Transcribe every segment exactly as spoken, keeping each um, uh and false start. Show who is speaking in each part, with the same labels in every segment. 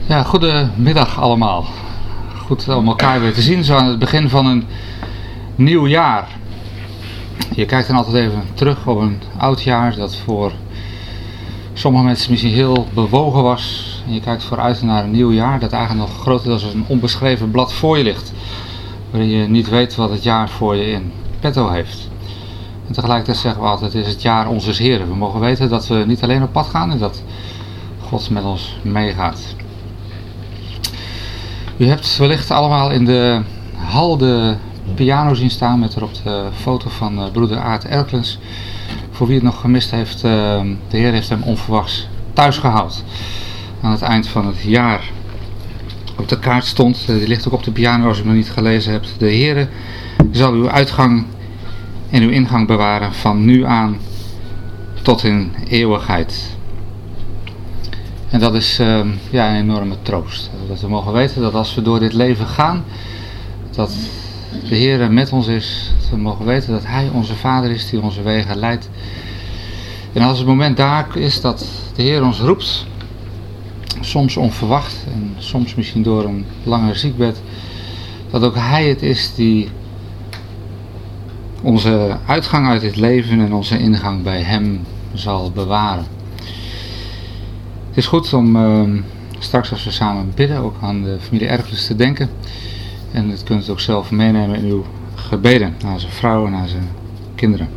Speaker 1: Ja, goedemiddag allemaal. Goed om elkaar weer te zien, zo aan het begin van een nieuw jaar. Je kijkt dan altijd even terug op een oud jaar dat voor sommige mensen misschien heel bewogen was. En je kijkt vooruit naar een nieuw jaar dat eigenlijk nog grotendeels als een onbeschreven blad voor je ligt. Waarin je niet weet wat het jaar voor je in petto heeft. En tegelijkertijd zeggen we altijd, het is het jaar onze Heren. We mogen weten dat we niet alleen op pad gaan en dat God met ons meegaat. U hebt wellicht allemaal in de hal de piano zien staan met erop de foto van uh, broeder Aart Erklens. Voor wie het nog gemist heeft, uh, de Heer heeft hem onverwachts thuis gehaald. Aan het eind van het jaar. Op de kaart stond, uh, die ligt ook op de piano als u hem nog niet gelezen hebt. De Heer zal uw uitgang en uw ingang bewaren van nu aan tot in eeuwigheid. En dat is uh, ja, een enorme troost. Dat we mogen weten dat als we door dit leven gaan, dat de Heer met ons is. Dat we mogen weten dat Hij onze Vader is die onze wegen leidt. En als het moment daar is dat de Heer ons roept, soms onverwacht en soms misschien door een langer ziekbed, dat ook Hij het is die onze uitgang uit dit leven en onze ingang bij Hem zal bewaren. Het is goed om uh, straks als we samen bidden ook aan de familie Erklens te denken. En dat kunt u ook zelf meenemen in uw gebeden, naar zijn vrouw en naar zijn kinderen.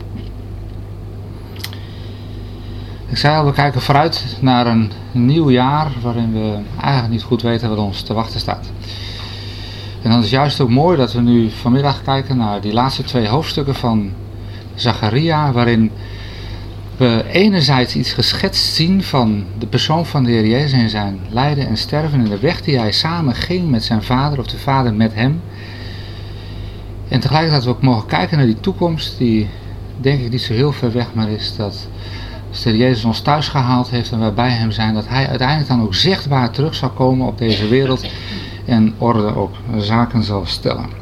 Speaker 1: Ik zei al, we kijken vooruit naar een nieuw jaar waarin we eigenlijk niet goed weten wat ons te wachten staat. En dan is het juist ook mooi dat we nu vanmiddag kijken naar die laatste twee hoofdstukken van Zacharia, waarin we enerzijds iets geschetst zien van de persoon van de Heer Jezus en zijn lijden en sterven en de weg die hij samen ging met zijn vader of de vader met hem. En tegelijkertijd we ook mogen kijken naar die toekomst die denk ik niet zo heel ver weg maar is, dat als de Heer Jezus ons thuis gehaald heeft en wij bij hem zijn, dat hij uiteindelijk dan ook zichtbaar terug zal komen op deze wereld en orde op zaken zal stellen.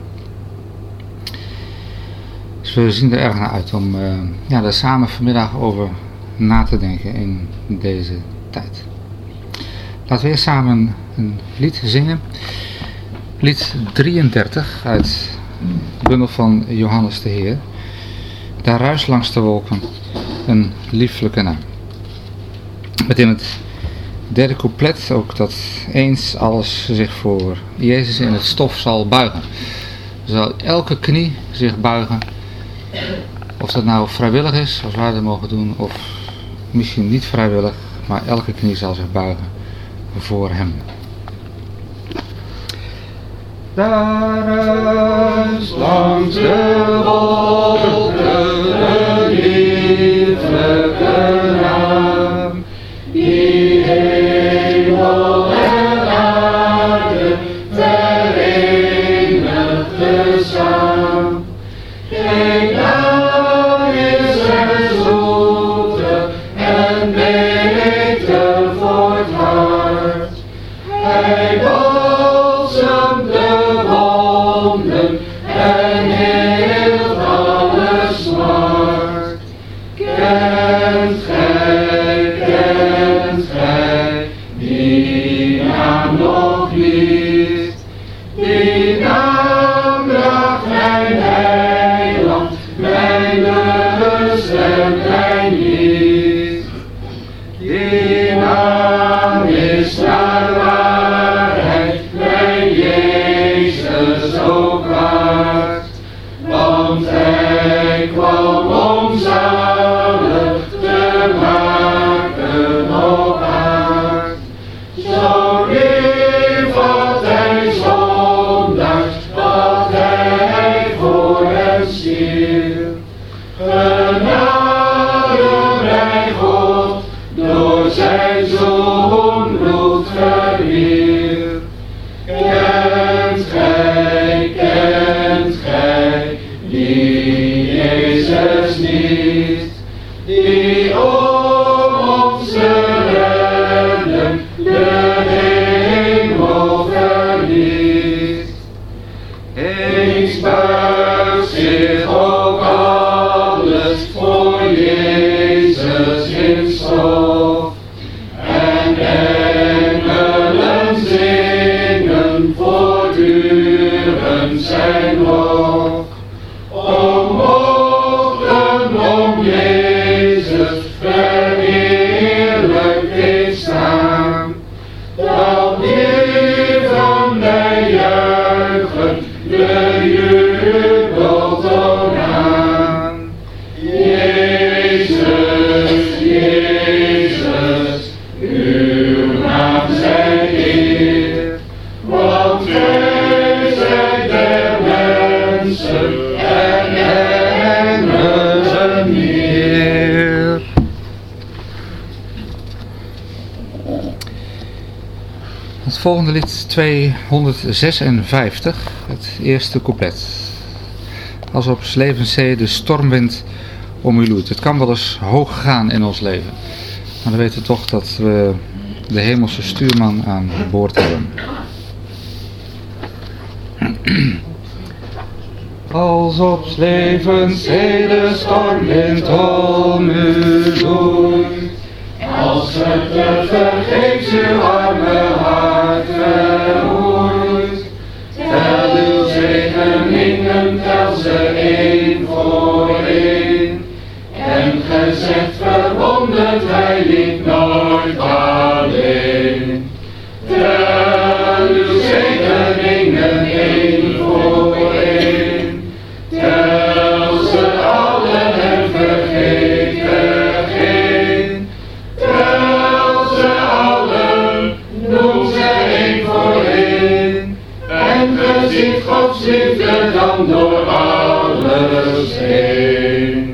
Speaker 1: Dus we zien er erg naar uit om uh, ja, daar samen vanmiddag over na te denken in deze tijd. Laten we eerst samen een lied zingen. Lied drieëndertig uit de bundel van Johannes de Heer. Daar ruist langs de wolken een lieflijke naam. Met in het derde couplet ook dat eens alles zich voor Jezus in het stof zal buigen. Zal elke knie zich buigen. Of dat nou vrijwillig is, zoals wij dat mogen doen, of misschien niet vrijwillig, maar elke knie zal zich buigen voor hem. Daar ruist langs de wolken een lieflijke naam, die hemel en aarde verenigde samen. Geen naam is er zoeter en beter voor het hart. Hij balsemt de wonden en heelt alle smart. Kent gij, kent gij die naam nog niet? Die naam draagt mijn heiland, mijn rust en mijn lied. Die naam is naar waarheid, mijn Jezus ook waard. Want hij kwam om zalig te maken op aard. Zo lief had hij zondaars, wat hij voor hen stierf. Genade bij God, door zijn zoon bloed verwierf. Kent gij, kent gij die Jezus niet, die om ons te redden de hemel verliet. Eens buigt zich ook alles voor Jezus in stof. En engelen zingen
Speaker 2: zijn lof. O mogen om Jezus verheerlijk is staan, dan even wij juichen de jubeltoon aan. Jezus, Jezus, uw naam zij eer, want gij zijt der mensen en engelen Heer.
Speaker 1: Het volgende lied tweehonderdzesenvijftig, het eerste couplet. Als op 's levens zee de stormwind om u loeit. Het kan wel eens hoog gaan in ons leven, maar dan weten we toch dat we de hemelse stuurman aan boord hebben. Als op 's levens zee de stormwind om u loeit,
Speaker 2: als het te vergeefs uw arme hart verroeit, tel uw zegeningen, tel ze één voor één. En gezegd verwonderd, hij liep nooit alleen. Tel uw zegeningen één voor één. Tel ze allen en vergeet er geen. Tel ze allen, noem ze één voor één. En ge ziet Gods liefde dan door alles heen.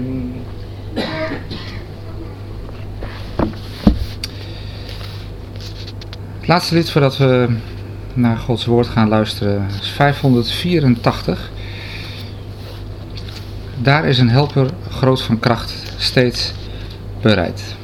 Speaker 1: Het laatste lied voordat we naar Gods woord gaan luisteren is vijfhonderdvierentachtig. Daar is een helper groot van kracht, steeds bereid.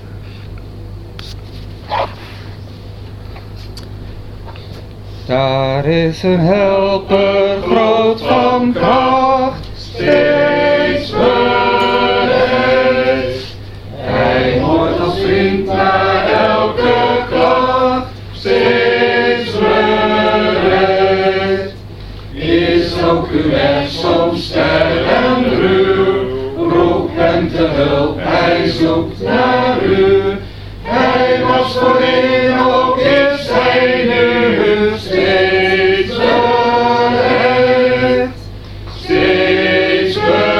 Speaker 1: Daar is een helper groot van kracht,
Speaker 2: Steeds bereid. Hij hoort als vriend naar elke klacht. Steeds bereid. Is ook uw weg soms ster en ruw, roep hem te hulp, hij zoekt naar u. Hij was voorheen, ook is hij nu steeds bereid. Steeds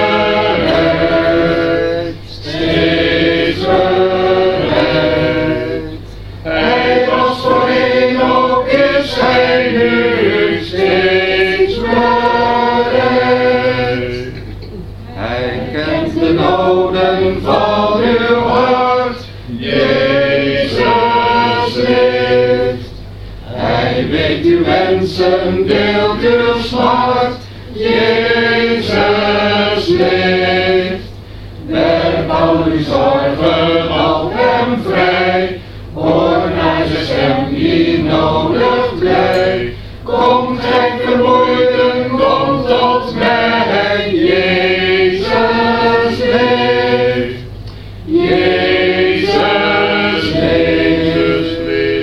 Speaker 2: bereid. Steeds bereid. Hij was voorheen, ook is hij nu steeds bereid. Hij kent de noden van uw hart, Jezus leeft. Hij weet uw wensen, deelt uw smart, Jezus leeft. Werp al uw zorgen op hem vrij, hoor naar zijn stem die nodig blij. Kom gij vermoeiden, kom tot mij, Jezus leeft. Jezus leeft.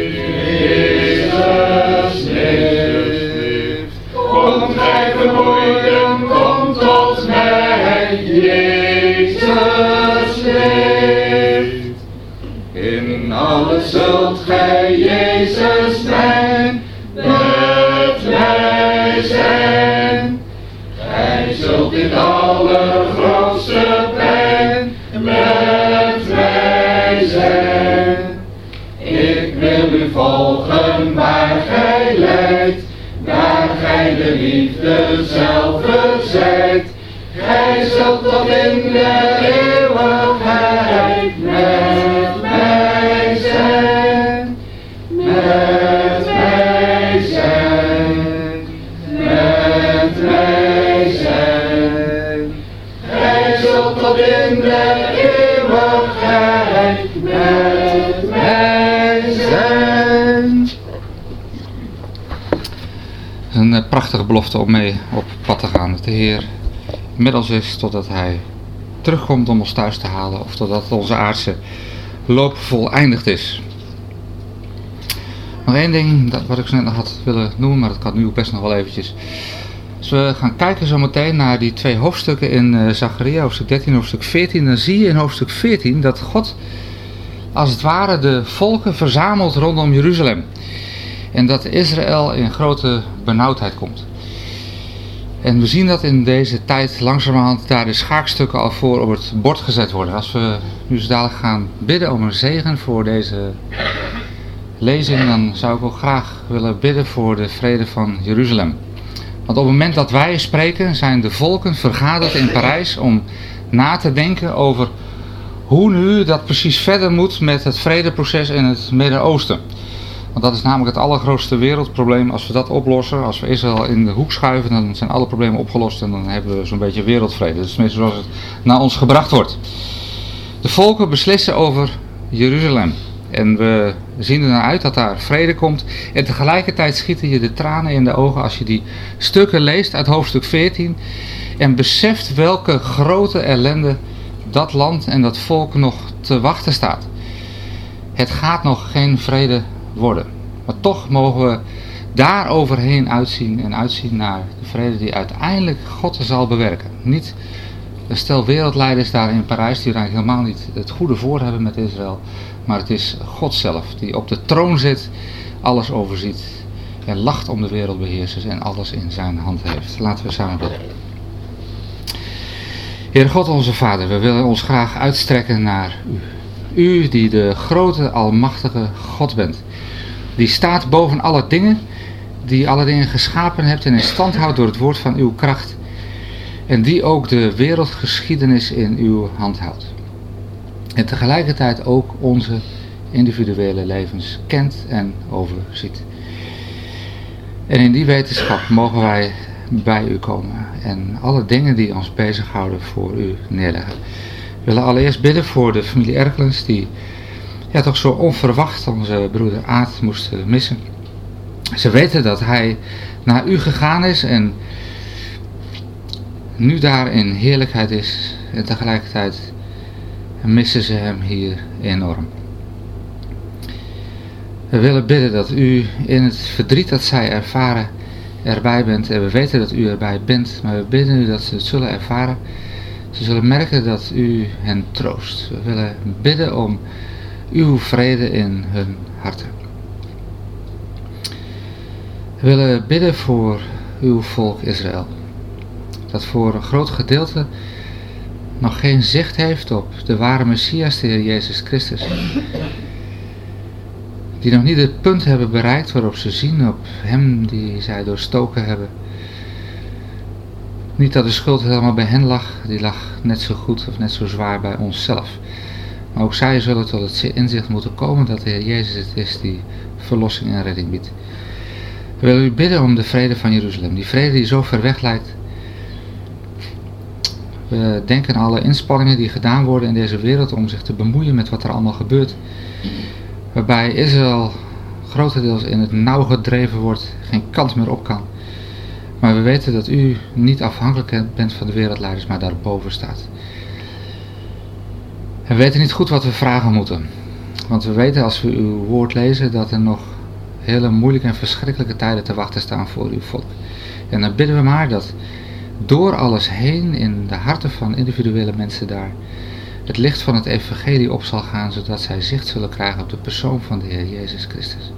Speaker 2: Jezus leeft. Kom gij vermoeiden, kom tot mij, Jezus leeft. In alles zult gij, Jezus mijn, met mij zijn. Gij zult in allergrootste pijn met mij zijn. Ik wil u volgen waar gij leidt, waar gij de liefde zelf zijt. Gij zult tot in de eeuwigheid met mij zijn. Met mij zijn. Met mij zijn. Gij zult tot in de eeuwigheid met mij zijn.
Speaker 1: Het is een uh, prachtige belofte om mee op pad te gaan. Dat de Heer middels is totdat Hij terugkomt om ons thuis te halen, of totdat onze aardse loop voleindigd is. Nog één ding dat, wat ik zo net nog had willen noemen, maar dat kan nu ook best nog wel eventjes. Als we gaan kijken zometeen naar die twee hoofdstukken in uh, Zacharia, hoofdstuk dertien en hoofdstuk veertien, dan zie je in hoofdstuk veertien dat God als het ware de volken verzamelt rondom Jeruzalem. En dat Israël in grote benauwdheid komt. En we zien dat in deze tijd langzamerhand daar de schaakstukken al voor op het bord gezet worden. Als we nu zo dadelijk gaan bidden om een zegen voor deze lezing, dan zou ik ook graag willen bidden voor de vrede van Jeruzalem. Want op het moment dat wij spreken zijn de volken vergaderd in Parijs om na te denken over hoe nu dat precies verder moet met het vredeproces in het Midden-Oosten. Want dat is namelijk het allergrootste wereldprobleem. Als we dat oplossen, als we Israël in de hoek schuiven, dan zijn alle problemen opgelost en dan hebben we zo'n beetje wereldvrede. Dat is tenminste zoals het naar ons gebracht wordt. De volken beslissen over Jeruzalem. En we zien er naar uit dat daar vrede komt. En tegelijkertijd schieten je de tranen in de ogen als je die stukken leest uit hoofdstuk veertien. En beseft welke grote ellende dat land en dat volk nog te wachten staat. Het gaat nog geen vrede worden. Maar toch mogen we daar overheen uitzien en uitzien naar de vrede die uiteindelijk God zal bewerken. Niet een stel wereldleiders daar in Parijs die er eigenlijk helemaal niet het goede voor hebben met Israël. Maar het is God zelf die op de troon zit, alles overziet en lacht om de wereldbeheersers en alles in zijn hand heeft. Laten we samen bidden. Heer God onze Vader, we willen ons graag uitstrekken naar u. U die de grote almachtige God bent. Die staat boven alle dingen, die alle dingen geschapen hebt en in stand houdt door het woord van uw kracht. En die ook de wereldgeschiedenis in uw hand houdt. En tegelijkertijd ook onze individuele levens kent en overziet. En in die wetenschap mogen wij bij u komen en alle dingen die ons bezighouden voor u neerleggen. We willen allereerst bidden voor de familie Erklens die ja, toch zo onverwacht onze broeder Aad moest missen. Ze weten dat hij naar u gegaan is en nu daar in heerlijkheid is en tegelijkertijd missen ze hem hier enorm. We willen bidden dat u in het verdriet dat zij ervaren erbij bent en we weten dat u erbij bent, maar we bidden u dat ze het zullen ervaren. Ze zullen merken dat u hen troost. We willen bidden om uw vrede in hun harten. We willen bidden voor uw volk Israël. Dat voor een groot gedeelte nog geen zicht heeft op de ware Messias, de Heer Jezus Christus. Die nog niet het punt hebben bereikt waarop ze zien op hem die zij doorstoken hebben. Niet dat de schuld helemaal bij hen lag, die lag net zo goed of net zo zwaar bij onszelf. Maar ook zij zullen tot het inzicht moeten komen dat de Heer Jezus het is die verlossing en redding biedt. We willen u bidden om de vrede van Jeruzalem, die vrede die zo ver weg lijkt. We denken aan alle inspanningen die gedaan worden in deze wereld om zich te bemoeien met wat er allemaal gebeurt. Waarbij Israël grotendeels in het nauw gedreven wordt, geen kant meer op kan. Maar we weten dat u niet afhankelijk bent van de wereldleiders, maar daarboven staat. En we weten niet goed wat we vragen moeten. Want we weten als we uw woord lezen dat er nog hele moeilijke en verschrikkelijke tijden te wachten staan voor uw volk. En dan bidden we maar dat door alles heen in de harten van individuele mensen daar het licht van het evangelie op zal gaan, zodat zij zicht zullen krijgen op de persoon van de Heer Jezus Christus.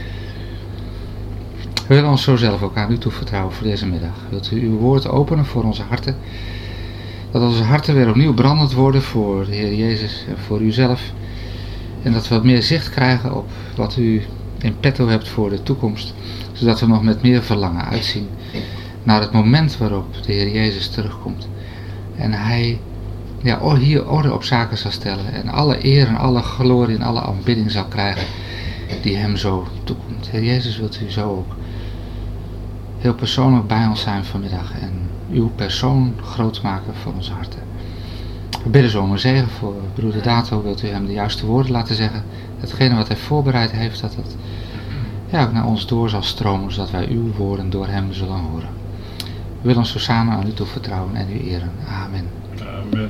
Speaker 1: We willen ons zo zelf ook aan u toevertrouwen voor deze middag. Wilt u uw woord openen voor onze harten, dat onze harten weer opnieuw brandend worden voor de Heer Jezus en voor uzelf. En dat we wat meer zicht krijgen op wat u in petto hebt voor de toekomst, zodat we nog met meer verlangen uitzien naar het moment waarop de Heer Jezus terugkomt. En hij ja, hier orde op zaken zal stellen en alle eer en alle glorie en alle aanbidding zal krijgen die hem zo toekomt. Heer Jezus, wilt u zo ook heel persoonlijk bij ons zijn vanmiddag en uw persoon groot maken voor onze harten. We bidden zo om een zegen voor broeder Dato. Wilt u hem de juiste woorden laten zeggen. Hetgene wat hij voorbereid heeft, dat het ja, ook naar ons door zal stromen, zodat wij uw woorden door hem zullen horen. We willen ons zo samen aan u toe vertrouwen en u eren. Amen.
Speaker 2: Amen.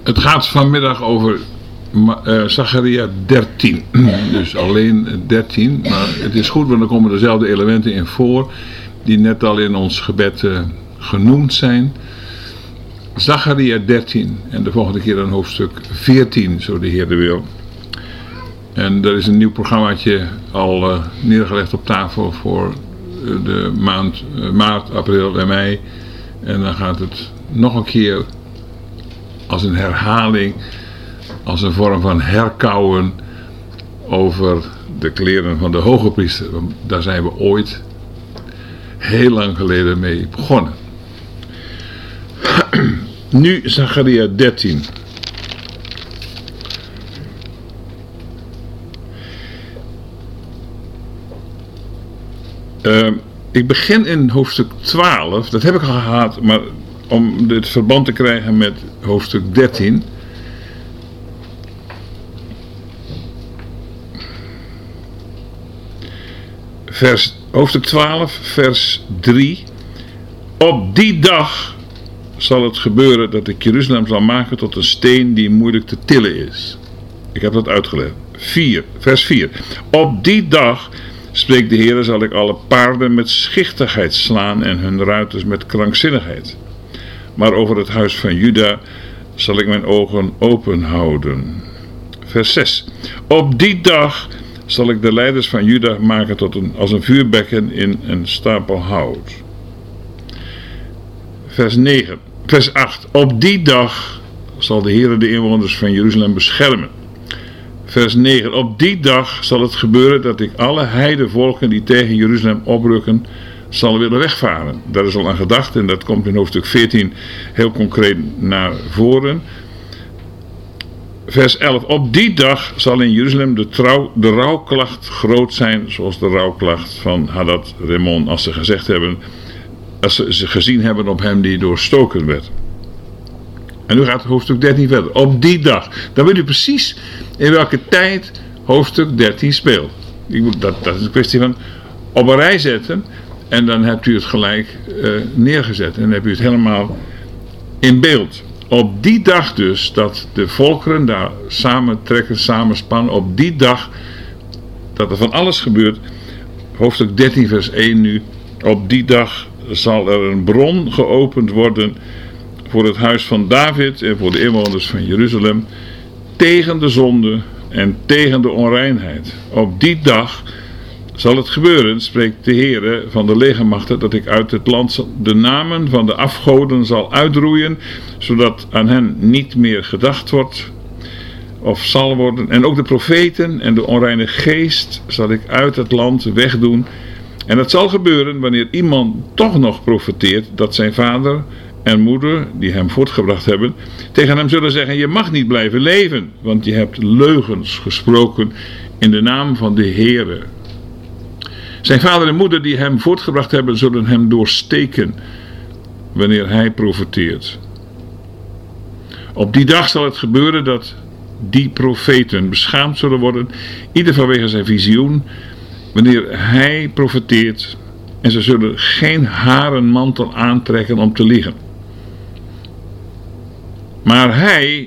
Speaker 3: Het gaat vanmiddag over uh, Zacharia dertien. Dus alleen dertien. Maar het is goed, want er komen dezelfde elementen in voor die net al in ons gebed uh, genoemd zijn. Zacharia dertien en de volgende keer dan hoofdstuk veertien, zo de Heer wil. En er is een nieuw programmaatje al uh, neergelegd op tafel voor uh, de maand uh, maart, april en mei. En dan gaat het nog een keer als een herhaling, als een vorm van herkauwen over de kleren van de hoge priester. Daar zijn we ooit heel lang geleden mee begonnen. Nu Zacharia dertien. Uh, ik begin in hoofdstuk twaalf, dat heb ik al gehad, maar om het verband te krijgen met hoofdstuk dertien. Vers, hoofdstuk twaalf, vers drie. Op die dag zal het gebeuren dat ik Jeruzalem zal maken tot een steen die moeilijk te tillen is. Ik heb dat uitgelegd. vier, vers vier. Op die dag, spreekt de Heer, zal ik alle paarden met schichtigheid slaan en hun ruiters met krankzinnigheid. Maar over het huis van Juda zal ik mijn ogen open houden. Vers zes. Op die dag zal ik de leiders van Juda maken tot een, als een vuurbekken in een stapel hout. Vers negen. Vers acht. Op die dag zal de Heer de inwoners van Jeruzalem beschermen. Vers negen. Op die dag zal het gebeuren dat ik alle heidevolken die tegen Jeruzalem oprukken zal willen wegvaren. Daar is al aan gedacht en dat komt in hoofdstuk veertien heel concreet naar voren. Vers elf. Op die dag zal in Jeruzalem de, trouw, de rouwklacht groot zijn, zoals de rouwklacht van Hadad Remon, als ze gezegd hebben, als ze, ze gezien hebben op hem die doorstoken werd. En nu gaat hoofdstuk dertien verder. Op die dag. Dan weet u precies in welke tijd hoofdstuk dertien speelt. Ik moet, dat, dat is een kwestie van op een rij zetten. En dan hebt u het gelijk uh, neergezet. En dan heb u het helemaal in beeld. Op die dag dus, dat de volkeren daar samentrekken, samenspannen. Op die dag dat er van alles gebeurt. Hoofdstuk dertien vers één nu. Op die dag zal er een bron geopend worden voor het huis van David en voor de inwoners van Jeruzalem. Tegen de zonde en tegen de onreinheid. Op die dag zal het gebeuren, spreekt de Heere van de legermachten, dat ik uit het land de namen van de afgoden zal uitroeien, zodat aan hen niet meer gedacht wordt of zal worden. En ook de profeten en de onreine geest zal ik uit het land wegdoen. En het zal gebeuren wanneer iemand toch nog profeteert, dat zijn vader en moeder, die hem voortgebracht hebben, tegen hem zullen zeggen: je mag niet blijven leven, want je hebt leugens gesproken in de naam van de Heere. Zijn vader en moeder die hem voortgebracht hebben, zullen hem doorsteken wanneer hij profeteert. Op die dag zal het gebeuren dat die profeten beschaamd zullen worden, ieder vanwege zijn visioen, wanneer hij profeteert, en ze zullen geen haren mantel aantrekken om te liegen. Maar hij,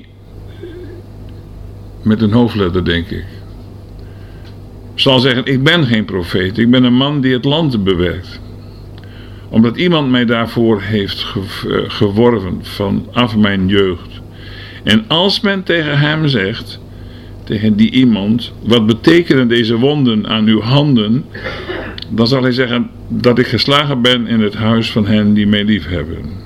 Speaker 3: met een hoofdletter denk ik, zal zeggen: ik ben geen profeet, ik ben een man die het land bewerkt. Omdat iemand mij daarvoor heeft geworven vanaf mijn jeugd. En als men tegen hem zegt, tegen die iemand: wat betekenen deze wonden aan uw handen? Dan zal hij zeggen dat ik geslagen ben in het huis van hen die mij lief hebben.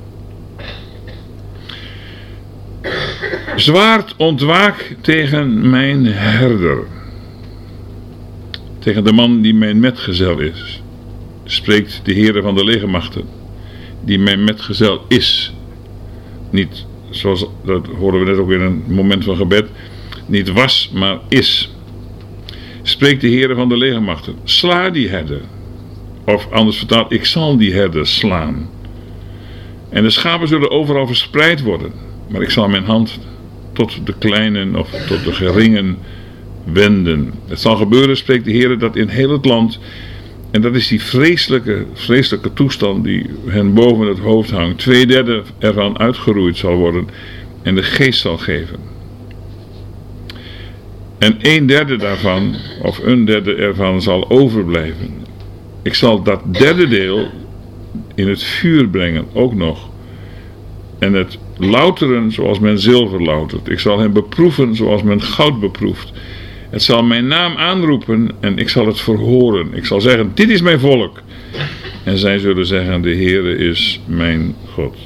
Speaker 3: Zwaard ontwaak tegen mijn herder, tegen de man die mijn metgezel is, spreekt de Heere van de legermachten, die mijn metgezel is. Niet, zoals dat horen we net ook in een moment van gebed, niet was, maar is. Spreekt de Heere van de legermachten: sla die herder. Of anders vertaald: ik zal die herder slaan. En de schapen zullen overal verspreid worden, maar ik zal mijn hand tot de kleinen of tot de geringen wenden. Het zal gebeuren, spreekt de Heere, dat in heel het land, en dat is die vreselijke, vreselijke toestand die hen boven het hoofd hangt, twee derde ervan uitgeroeid zal worden, en de geest zal geven. En een derde daarvan, of een derde ervan, zal overblijven. Ik zal dat derde deel in het vuur brengen, ook nog. En het louteren zoals men zilver loutert. Ik zal hem beproeven zoals men goud beproeft. Het zal mijn naam aanroepen en ik zal het verhoren. Ik zal zeggen, dit is mijn volk. En zij zullen zeggen, de Heere is mijn God.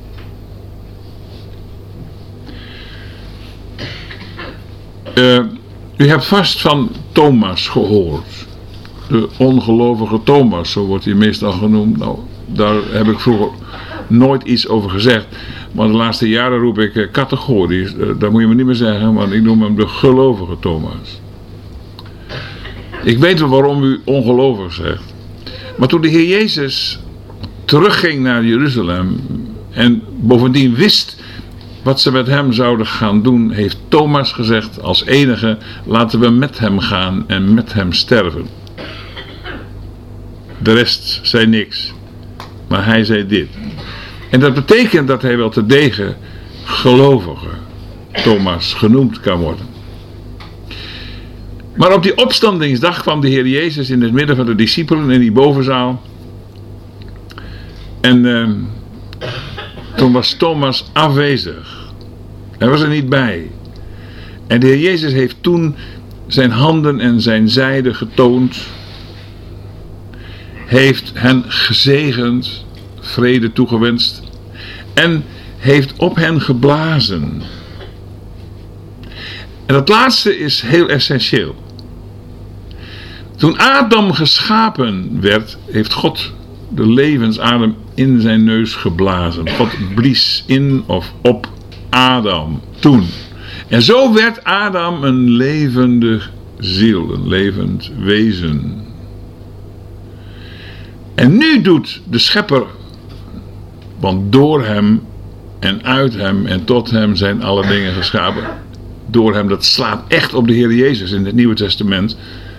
Speaker 3: Uh, u hebt vast van Thomas gehoord. De ongelovige Thomas, zo wordt hij meestal genoemd. Nou, daar heb ik vroeger nooit iets over gezegd. Maar de laatste jaren roep ik uh, categorisch. Uh, dat moet je me niet meer zeggen, want ik noem hem de gelovige Thomas. Ik weet wel waarom u ongelovig zegt. Maar toen de Heer Jezus terugging naar Jeruzalem en bovendien wist wat ze met hem zouden gaan doen, heeft Thomas gezegd als enige, laten we met hem gaan en met hem sterven. De rest zei niks, maar hij zei dit. En dat betekent dat hij wel terdege gelovige Thomas genoemd kan worden. Maar op die opstandingsdag kwam de Heer Jezus in het midden van de discipelen in die bovenzaal. En uh, toen was Thomas afwezig. Hij was er niet bij. En de Heer Jezus heeft toen zijn handen en zijn zijde getoond. Heeft hen gezegend, vrede toegewenst. En heeft op hen geblazen. En dat laatste is heel essentieel. Toen Adam geschapen werd, heeft God de levensadem in zijn neus geblazen. God blies in of op Adam toen. En zo werd Adam een levende ziel, een levend wezen. En nu doet de Schepper, want door hem en uit hem en tot hem zijn alle dingen geschapen. Door hem, dat slaat echt op de Heer Jezus in het Nieuwe Testament.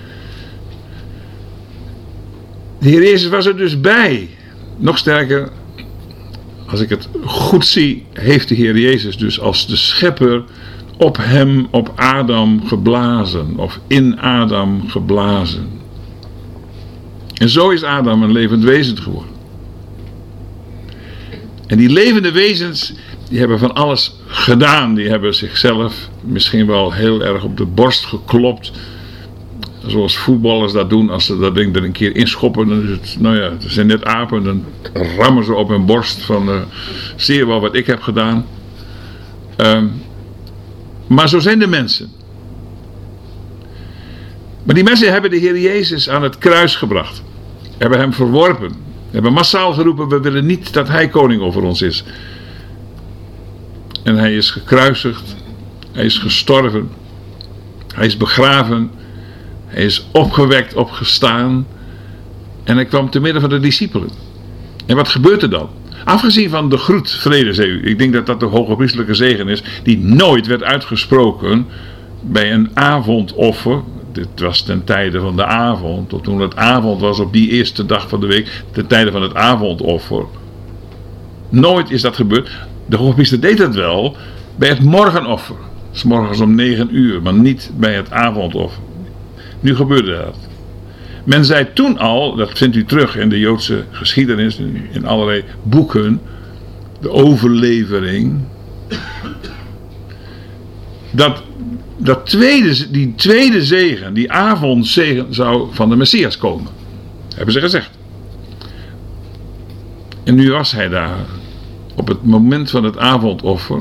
Speaker 3: De Heer Jezus was er dus bij. Nog sterker, als ik het goed zie, heeft de Heer Jezus dus als de Schepper op hem, op Adam geblazen. Of in Adam geblazen. En zo is Adam een levend wezen geworden. En die levende wezens, die hebben van alles gedaan. Die hebben zichzelf misschien wel heel erg op de borst geklopt. Zoals voetballers dat doen. Als ze dat ding er een keer inschoppen. Dan is het, nou ja, het zijn net apen. Dan rammen ze op hun borst van uh, zie je wel wat ik heb gedaan. Um, maar zo zijn de mensen. Maar die mensen hebben de Heer Jezus aan het kruis gebracht. Hebben hem verworpen. Hebben massaal geroepen, we willen niet dat hij koning over ons is. En hij is gekruisigd. Hij is gestorven. Hij is begraven. Hij is opgewekt, opgestaan. En hij kwam te midden van de discipelen. En wat gebeurt er dan? Afgezien van de groet, vrede, zei u. Ik denk dat dat de hogepriestelijke zegen is. Die nooit werd uitgesproken bij een avondoffer. Dit was ten tijde van de avond. Tot toen het avond was op die eerste dag van de week. Ten tijde van het avondoffer. Nooit is dat gebeurd. De hogepriester deed dat wel bij het morgenoffer. 's morgens om negen uur. Maar niet bij het avondoffer. Nu gebeurde dat. Men zei toen al, dat vindt u terug in de Joodse geschiedenis, in allerlei boeken, de overlevering, dat, dat tweede, die tweede zegen, die avondzegen zou van de Messias komen. Hebben ze gezegd. En nu was hij daar, op het moment van het avondoffer,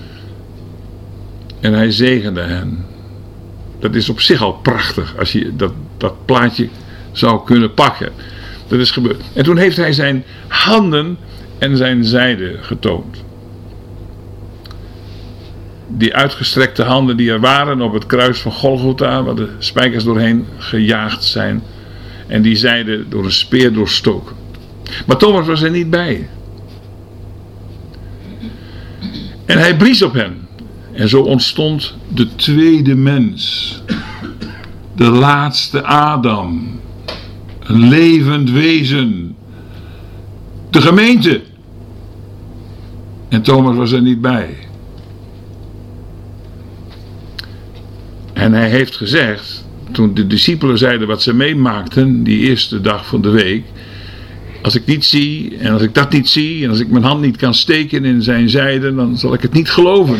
Speaker 3: en hij zegende hen. Dat is op zich al prachtig, als je dat, dat plaatje zou kunnen pakken. Dat is gebeurd. En toen heeft hij zijn handen en zijn zijde getoond. Die uitgestrekte handen die er waren op het kruis van Golgotha, waar de spijkers doorheen gejaagd zijn. En die zijde door een speer doorstoken. Maar Thomas was er niet bij. En hij blies op hen. En zo ontstond de tweede mens. De laatste Adam. Een levend wezen. De gemeente. En Thomas was er niet bij. En hij heeft gezegd, toen de discipelen zeiden wat ze meemaakten die eerste dag van de week: als ik niet zie en als ik dat niet zie en als ik mijn hand niet kan steken in zijn zijde, dan zal ik het niet geloven.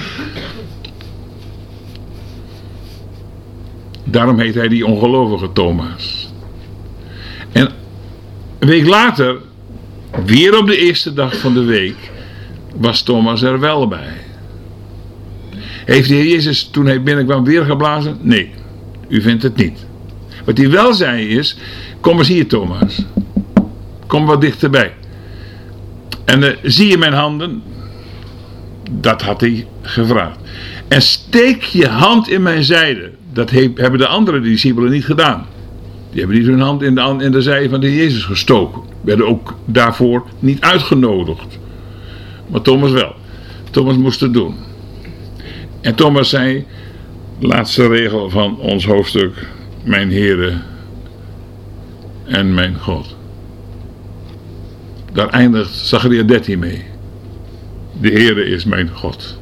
Speaker 3: Daarom heet hij die ongelovige Thomas. En een week later, weer op de eerste dag van de week, was Thomas er wel bij. Heeft de Heer Jezus toen hij binnenkwam weer geblazen? Nee, u vindt het niet. Wat hij wel zei is: kom eens hier, Thomas. Kom wat dichterbij. En uh, zie je mijn handen? Dat had hij gevraagd. En steek je hand in mijn zijde. Dat he- hebben de andere discipelen niet gedaan. Die hebben niet hun hand in de, in de zij van de Heer Jezus gestoken. Werden ook daarvoor niet uitgenodigd. Maar Thomas wel. Thomas moest het doen. En Thomas zei, laatste regel van ons hoofdstuk: mijn Heere en mijn God. Daar eindigt Zacharia dertien mee. De Heere is mijn God.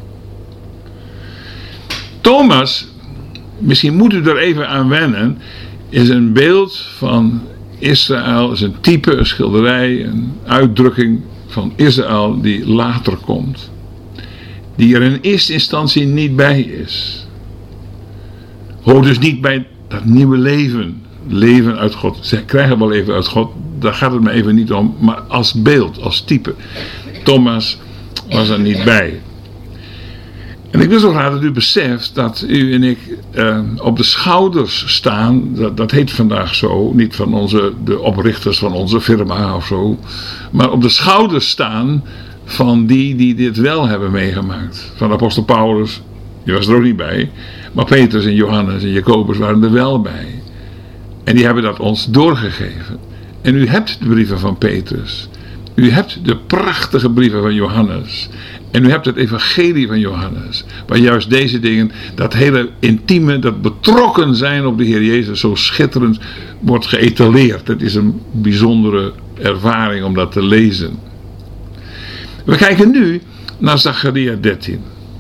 Speaker 3: Thomas, misschien moet u er even aan wennen, is een beeld van Israël, is een type, een schilderij, een uitdrukking van Israël die later komt. Die er in eerste instantie niet bij is. Hoort dus niet bij dat nieuwe leven. Leven uit God. Ze krijgen wel even uit God. Daar gaat het me even niet om. Maar als beeld, als type. Thomas was er niet bij. En ik wil zo graag dat u beseft dat u en ik eh, op de schouders staan. Dat, dat heet vandaag zo. Niet van onze, de oprichters van onze firma of zo. Maar op de schouders staan van die die dit wel hebben meegemaakt. Van apostel Paulus, die was er ook niet bij. Maar Petrus en Johannes en Jacobus waren er wel bij. En die hebben dat ons doorgegeven. En u hebt de brieven van Petrus. U hebt de prachtige brieven van Johannes. En u hebt het evangelie van Johannes. Waar juist deze dingen, dat hele intieme, dat betrokken zijn op de Heer Jezus, zo schitterend wordt geëtaleerd. Het is een bijzondere ervaring om dat te lezen. We kijken nu naar Zacharia dertien.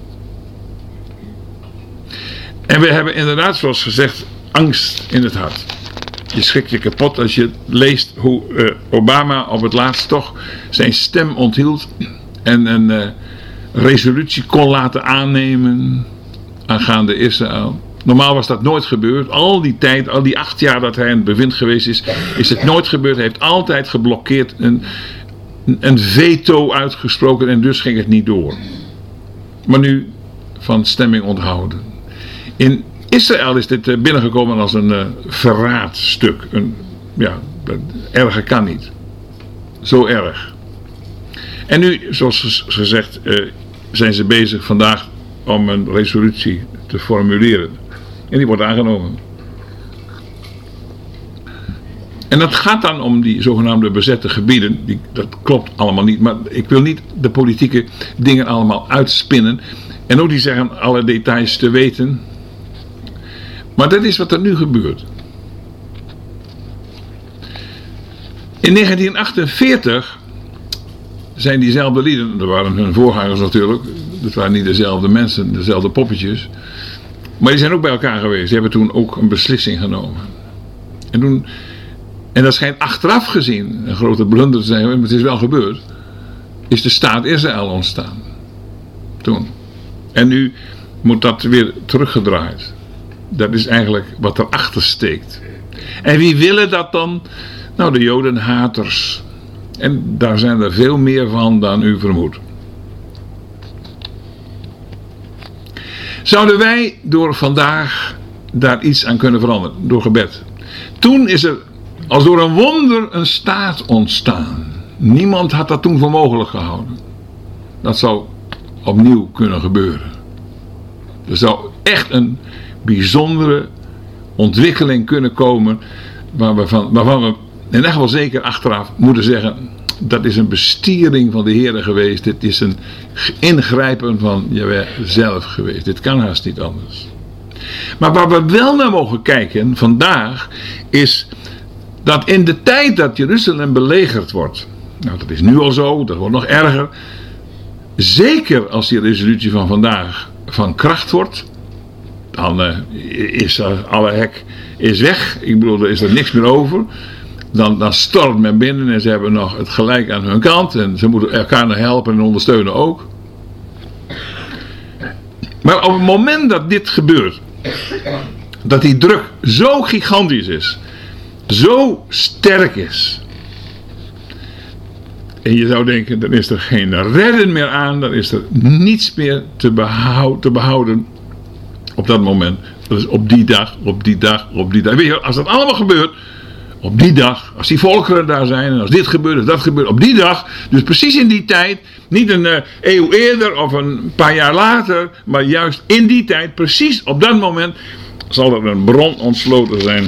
Speaker 3: En we hebben inderdaad, zoals gezegd, angst in het hart. Je schrikt je kapot als je leest hoe uh, Obama op het laatst toch zijn stem onthield en een uh, resolutie kon laten aannemen aangaande Israël. Normaal was dat nooit gebeurd. Al die tijd, al die acht jaar dat hij in het bewind geweest is, is het nooit gebeurd. Hij heeft altijd geblokkeerd, een, een veto uitgesproken en dus ging het niet door. Maar nu van stemming onthouden. In Israël is dit binnengekomen als een uh, verraadstuk. Een, ja, erger kan niet. Zo erg. En nu, zoals gezegd, uh, zijn ze bezig vandaag om een resolutie te formuleren. En die wordt aangenomen. En dat gaat dan om die zogenaamde bezette gebieden. Die, dat klopt allemaal niet. Maar ik wil niet de politieke dingen allemaal uitspinnen. En ook die zeggen alle details te weten. Maar dat is wat er nu gebeurt. In negentien achtenveertig zijn diezelfde lieden, dat waren hun voorgangers natuurlijk, dat waren niet dezelfde mensen, dezelfde poppetjes, maar die zijn ook bij elkaar geweest. Die hebben toen ook een beslissing genomen. En toen, en dat schijnt achteraf gezien een grote blunder te zijn, maar het is wel gebeurd, is de staat Israël ontstaan. Toen. En nu moet dat weer teruggedraaid. Dat is eigenlijk wat erachter steekt. En wie willen dat dan? Nou, de Jodenhaters. En daar zijn er veel meer van dan u vermoedt. Zouden wij door vandaag daar iets aan kunnen veranderen? Door gebed. Toen is er als door een wonder een staat ontstaan. Niemand had dat toen voor mogelijk gehouden. Dat zou opnieuw kunnen gebeuren. Er zou echt een bijzondere ontwikkeling kunnen komen waar we van, waarvan we in ieder geval zeker achteraf moeten zeggen, dat is een bestiering van de Heer geweest, dit is een ingrijpen van Jahweh zelf geweest, dit kan haast niet anders. Maar waar we wel naar mogen kijken vandaag is dat in de tijd dat Jeruzalem belegerd wordt, nou dat is nu al zo, dat wordt nog erger, zeker als die resolutie van vandaag van kracht wordt, dan uh, is er alle hek is weg. Ik bedoel, er is er niks meer over. Dan, dan stormt men binnen en ze hebben nog het gelijk aan hun kant. En ze moeten elkaar nog helpen en ondersteunen ook. Maar op het moment dat dit gebeurt, dat die druk zo gigantisch is, zo sterk is, en je zou denken, dan is er geen redden meer aan, dan is er niets meer te, behoud, te behouden op dat moment. Dat is op die dag, op die dag, op die dag. Weet je, als dat allemaal gebeurt, op die dag, als die volkeren daar zijn en als dit gebeurt, als dat gebeurt, op die dag, dus precies in die tijd, niet een uh, eeuw eerder of een paar jaar later, maar juist in die tijd, precies op dat moment, zal er een bron ontsloten zijn.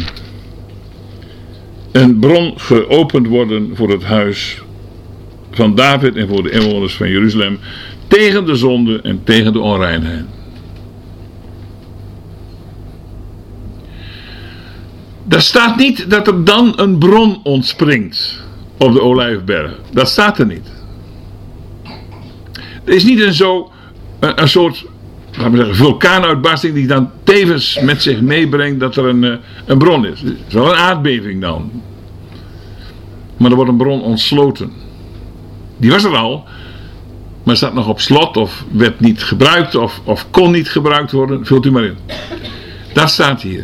Speaker 3: Een bron geopend worden voor het huis van David en voor de inwoners van Jeruzalem, tegen de zonde en tegen de onreinheid. Daar staat niet dat er dan een bron ontspringt op de Olijfberg. Dat staat er niet. Er is niet een, zo, een, een soort, laten we zeggen, vulkaanuitbarsting die dan tevens met zich meebrengt dat er een, een bron is. Het is wel een aardbeving dan. Maar er wordt een bron ontsloten. Die was er al, maar staat nog op slot of werd niet gebruikt of, of kon niet gebruikt worden. Vult u maar in. Dat staat hier.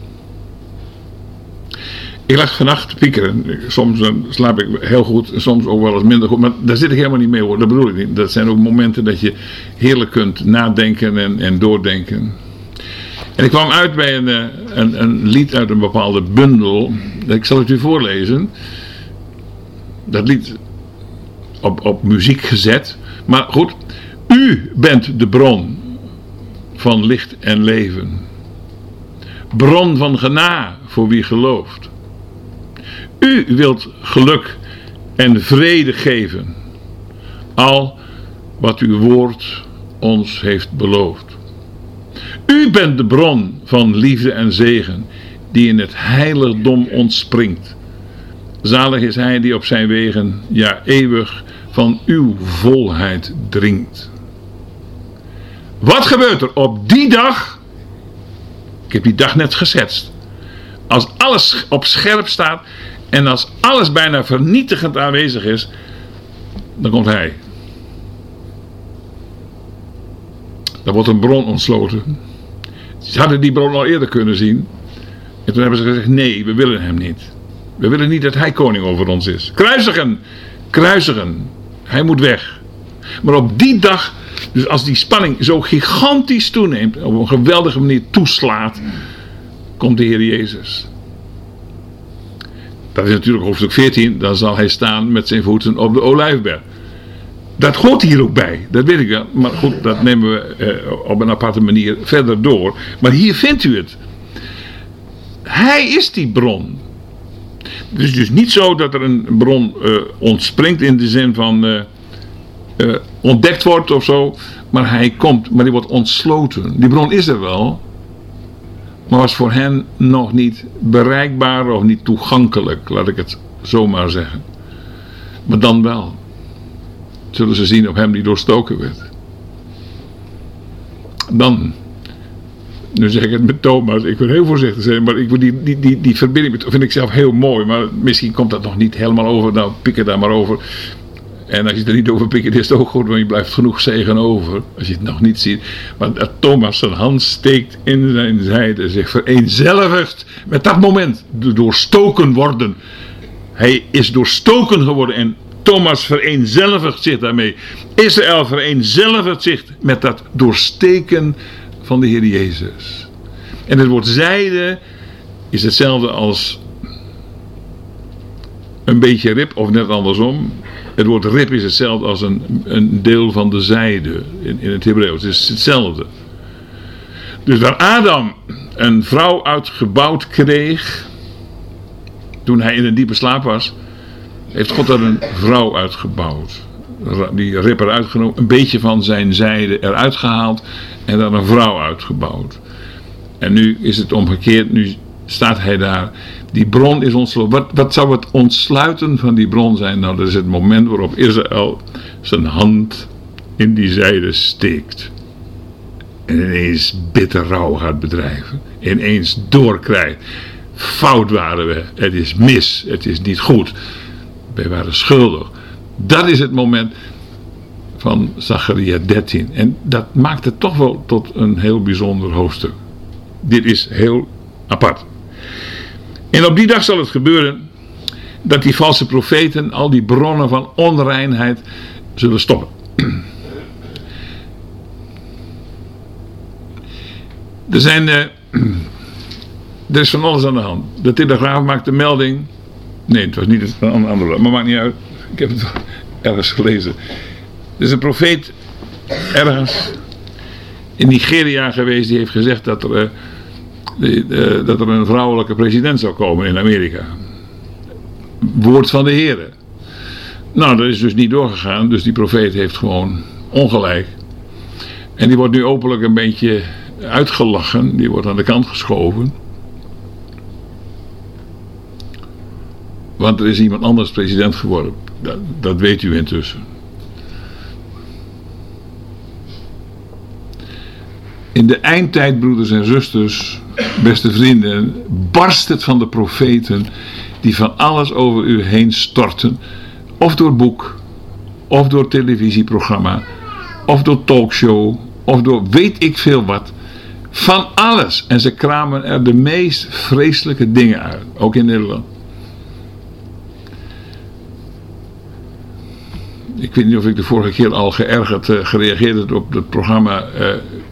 Speaker 3: Ik lag vannacht te piekeren. Soms dan slaap ik heel goed, soms ook wel eens minder goed. Maar daar zit ik helemaal niet mee hoor. Dat bedoel ik niet. Dat zijn ook momenten dat je heerlijk kunt nadenken en, en doordenken. En ik kwam uit bij een, een, een lied uit een bepaalde bundel. Ik zal het u voorlezen. Dat lied op, op muziek gezet. Maar goed. U bent de bron van licht en leven. Bron van genade voor wie gelooft. U wilt geluk en vrede geven. Al wat uw woord ons heeft beloofd. U bent de bron van liefde en zegen, die in het heiligdom ontspringt. Zalig is hij die op zijn wegen, ja eeuwig, van uw volheid dringt. Wat gebeurt er op die dag? Ik heb die dag net geschetst. Als alles op scherp staat en als alles bijna vernietigend aanwezig is, dan komt hij. Dan wordt een bron ontsloten. Ze hadden die bron al eerder kunnen zien. En toen hebben ze gezegd, nee, we willen hem niet. We willen niet dat hij koning over ons is. Kruisigen, kruisigen. Hij moet weg. Maar op die dag, dus als die spanning zo gigantisch toeneemt, op een geweldige manier toeslaat, komt de Heer Jezus. Dat is natuurlijk hoofdstuk veertien, dan zal hij staan met zijn voeten op de Olijfberg. Dat hoort hier ook bij, dat weet ik wel. Maar goed, dat nemen we eh, op een aparte manier verder door. Maar hier vindt u het. Hij is die bron. Het is dus niet zo dat er een bron uh, ontspringt in de zin van uh, uh, ontdekt wordt of zo. Maar hij komt, maar die wordt ontsloten. Die bron is er wel. Maar was voor hen nog niet bereikbaar of niet toegankelijk. Laat ik het zo maar zeggen. Maar dan wel. Zullen ze zien op hem die doorstoken werd. Dan. Nu zeg ik het met Thomas. Ik wil heel voorzichtig zijn. Maar ik wil die, die, die, die verbinding vind ik zelf heel mooi. Maar misschien komt dat nog niet helemaal over. Nou, pik het daar maar over. En als je het er niet over pikt, is het ook goed. Want je blijft genoeg zegen over. Als je het nog niet ziet. Maar dat Thomas zijn hand steekt in zijn zijde. Zich vereenzelvigt met dat moment. De doorstoken worden. Hij is doorstoken geworden. En Thomas vereenzelvigt zich daarmee. Israël vereenzelvigt zich met dat doorsteken van de Heer Jezus. En het woord zijde is hetzelfde als een beetje rib of net andersom. Het woord rib is hetzelfde als een, een deel van de zijde in, in het Hebreeuws. Het is hetzelfde. Dus waar Adam een vrouw uitgebouwd kreeg, toen hij in een diepe slaap was, heeft God er een vrouw uitgebouwd. Die rib eruit genomen, een beetje van zijn zijde eruit gehaald en dan een vrouw uitgebouwd. En nu is het omgekeerd, nu staat hij daar. Die bron is ontsloten. Wat, wat zou het ontsluiten van die bron zijn? Nou, dat is het moment waarop Israël zijn hand in die zijde steekt. En ineens bitter rouw gaat bedrijven. Ineens doorkrijgt. Fout waren we. Het is mis. Het is niet goed. Wij waren schuldig. Dat is het moment van Zacharia dertien. En dat maakt het toch wel tot een heel bijzonder hoofdstuk. Dit is heel apart. En op die dag zal het gebeuren dat die valse profeten al die bronnen van onreinheid zullen stoppen. Er zijn uh, er is van alles aan de hand. De Telegraaf maakt de melding. Nee, het was niet het van een andere, maar maakt niet uit. Ik heb het ergens gelezen. Er is een profeet ergens in Nigeria geweest die heeft gezegd dat er, uh, de, uh, dat er een vrouwelijke president zou komen in Amerika. Woord van de Heere. Nou, dat is dus niet doorgegaan, dus die profeet heeft gewoon ongelijk. En die wordt nu openlijk een beetje uitgelachen, die wordt aan de kant geschoven. Want er is iemand anders president geworden. Dat, dat weet u intussen. In de eindtijd, broeders en zusters, beste vrienden, barst het van de profeten die van alles over u heen storten. Of door boek, of door televisieprogramma, of door talkshow, of door weet ik veel wat. Van alles. En ze kramen er de meest vreselijke dingen uit. Ook in Nederland. Ik weet niet of ik de vorige keer al geërgerd uh, gereageerd heb op het programma uh,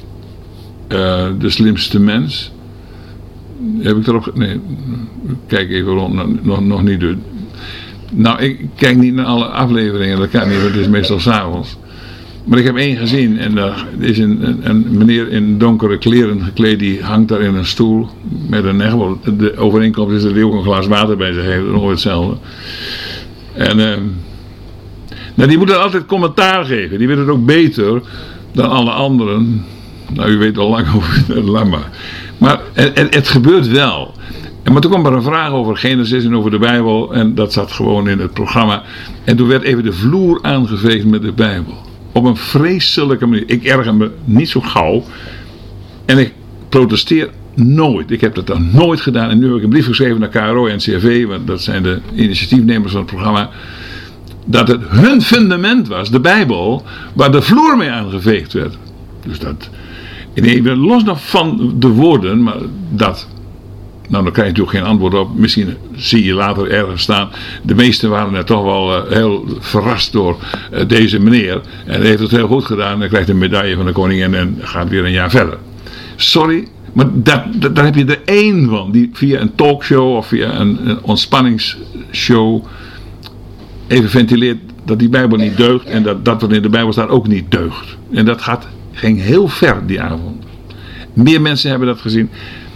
Speaker 3: uh, De Slimste Mens. Heb ik erop... Nee, kijk even rond. Nog, nog niet doen. Nou, ik kijk niet naar alle afleveringen. Dat kan niet, want het is meestal 's avonds. Maar ik heb één gezien. En daar is een, een, een meneer in donkere kleren gekleed. Die hangt daar in een stoel. Met een nechel. De overeenkomst is dat hij ook een glas water bij zich heeft. Nog hetzelfde. En... Uh, Nou, die moeten altijd commentaar geven. Die weet het ook beter dan alle anderen. Nou, u weet al lang over laat maar. Maar het, het, het gebeurt wel. En maar toen kwam er een vraag over Genesis en over de Bijbel. En dat zat gewoon in het programma. En toen werd even de vloer aangeveegd met de Bijbel. Op een vreselijke manier. Ik erger me niet zo gauw. En ik protesteer nooit. Ik heb dat dan nooit gedaan. En nu heb ik een brief geschreven naar K R O en N C R V. Want dat zijn de initiatiefnemers van het programma. Dat het hun fundament was, de Bijbel, waar de vloer mee aangeveegd werd. Dus dat, nee, los nog van de woorden, maar dat. Nou, dan krijg je natuurlijk geen antwoord op. Misschien zie je later ergens staan. De meesten waren er toch wel uh, heel verrast door uh, deze meneer. En hij heeft het heel goed gedaan. Hij krijgt een medaille van de koningin en gaat weer een jaar verder. Sorry, maar dat, dat, daar heb je er één van. Die via een talkshow of via een, een ontspanningsshow even ventileert dat die Bijbel niet deugt en dat dat wat in de Bijbel staat ook niet deugt. En dat gaat, ging heel ver die avond. Meer mensen hebben dat gezien.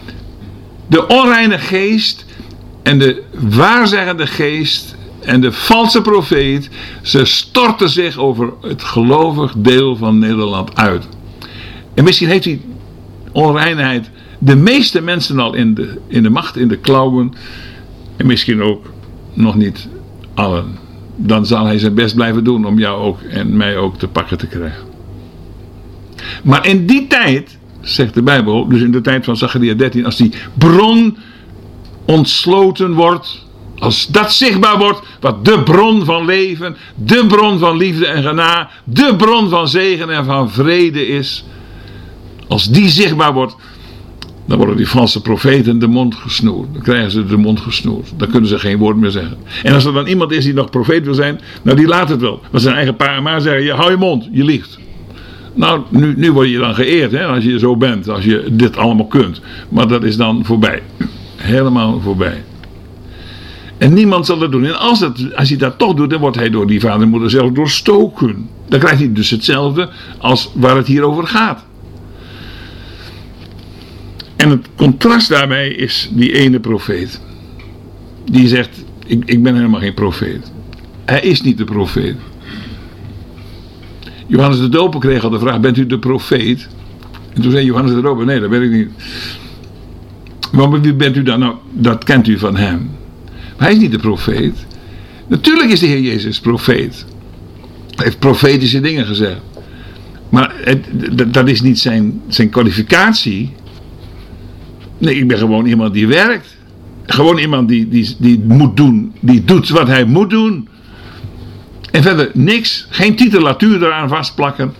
Speaker 3: De onreine geest en de waarzeggende geest en de valse profeet, ze storten zich over het gelovig deel van Nederland uit. En misschien heeft die onreinheid de meeste mensen al in de, in de macht, in de klauwen. En misschien ook nog niet allen. Dan zal hij zijn best blijven doen om jou ook en mij ook te pakken te krijgen. Maar in die tijd, zegt de Bijbel, dus in de tijd van Zacharia dertien, als die bron ontsloten wordt, als dat zichtbaar wordt, wat de bron van leven, de bron van liefde en genade, de bron van zegen en van vrede is, als die zichtbaar wordt, dan worden die valse profeten de mond gesnoerd. Dan krijgen ze de mond gesnoerd. Dan kunnen ze geen woord meer zeggen. En als er dan iemand is die nog profeet wil zijn, nou die laat het wel. Want zijn eigen pa en ma zeggen, je hou je mond, je liegt. Nou, nu, nu word je dan geëerd, hè, als je zo bent, als je dit allemaal kunt. Maar dat is dan voorbij. Helemaal voorbij. En niemand zal dat doen. En als, het, als hij dat toch doet, dan wordt hij door die vader en moeder zelf doorstoken. Dan krijgt hij dus hetzelfde als waar het hier over gaat. En het contrast daarbij is die ene profeet. Die zegt, ik, ik ben helemaal geen profeet. Hij is niet de profeet. Johannes de Doper kreeg al de vraag, bent u de profeet? En toen zei Johannes de Doper, nee, dat ben ik niet. Maar wie bent u dan? Nou, dat kent u van hem. Maar hij is niet de profeet. Natuurlijk is de Heer Jezus profeet. Hij heeft profetische dingen gezegd. Maar het, d- dat is niet zijn, zijn kwalificatie. Nee, ik ben gewoon iemand die werkt. Gewoon iemand die, die, die moet doen, die doet wat hij moet doen. En verder niks, geen titulatuur eraan vastplakken.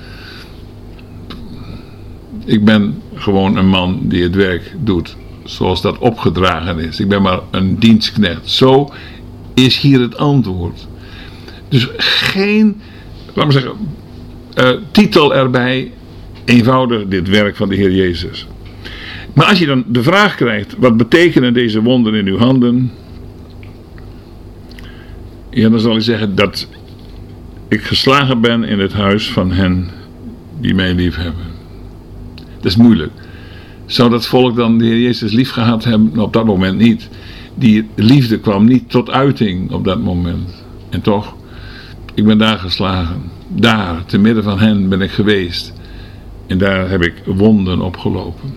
Speaker 3: Ik ben gewoon een man die het werk doet zoals dat opgedragen is. Ik ben maar een dienstknecht. Zo is hier het antwoord. Dus geen, laten we zeggen, uh, titel erbij. Eenvoudig dit werk van de Heer Jezus. Maar als je dan de vraag krijgt, wat betekenen deze wonderen in uw handen? Ja, dan zal ik zeggen dat ik geslagen ben in het huis van hen die mij lief hebben. Dat is moeilijk. Zou dat volk dan de Heer Jezus lief gehad hebben? Op dat moment niet. Die liefde kwam niet tot uiting op dat moment. En toch, ik ben daar geslagen. Daar, te midden van hen ben ik geweest. En daar heb ik wonden opgelopen.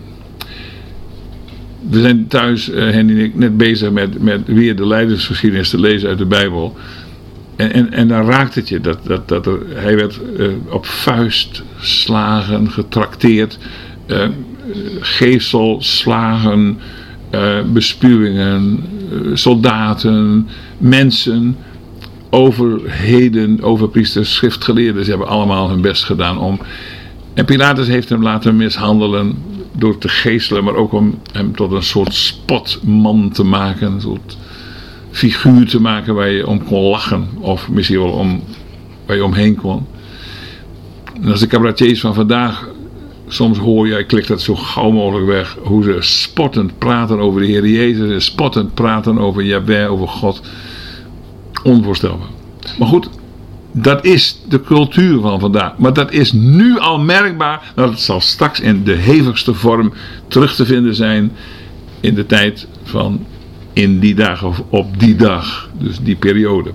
Speaker 3: We zijn thuis, uh, Henny en ik, net bezig met, met weer de lijdensgeschiedenis te lezen uit de Bijbel. En, en, en dan raakt het je dat, dat, dat er, hij werd uh, op vuistslagen getrakteerd, uh, geeselslagen, uh, bespuwingen, uh, soldaten, mensen, overheden, overpriesters, schriftgeleerden. Ze hebben allemaal hun best gedaan om. En Pilatus heeft hem laten mishandelen door te geeselen, maar ook om hem tot een soort spotman te maken, een soort figuur te maken waar je om kon lachen, of misschien wel om, waar je omheen kon. En als de cabaretiers van vandaag soms hoor je, ik klik dat zo gauw mogelijk weg, hoe ze spottend praten over de Heer Jezus en spottend praten over Jahweh, over God. Onvoorstelbaar. Maar goed, dat is de cultuur van vandaag. Maar dat is nu al merkbaar, dat het zal straks in de hevigste vorm terug te vinden zijn in de tijd van in die dagen of op die dag. Dus die periode.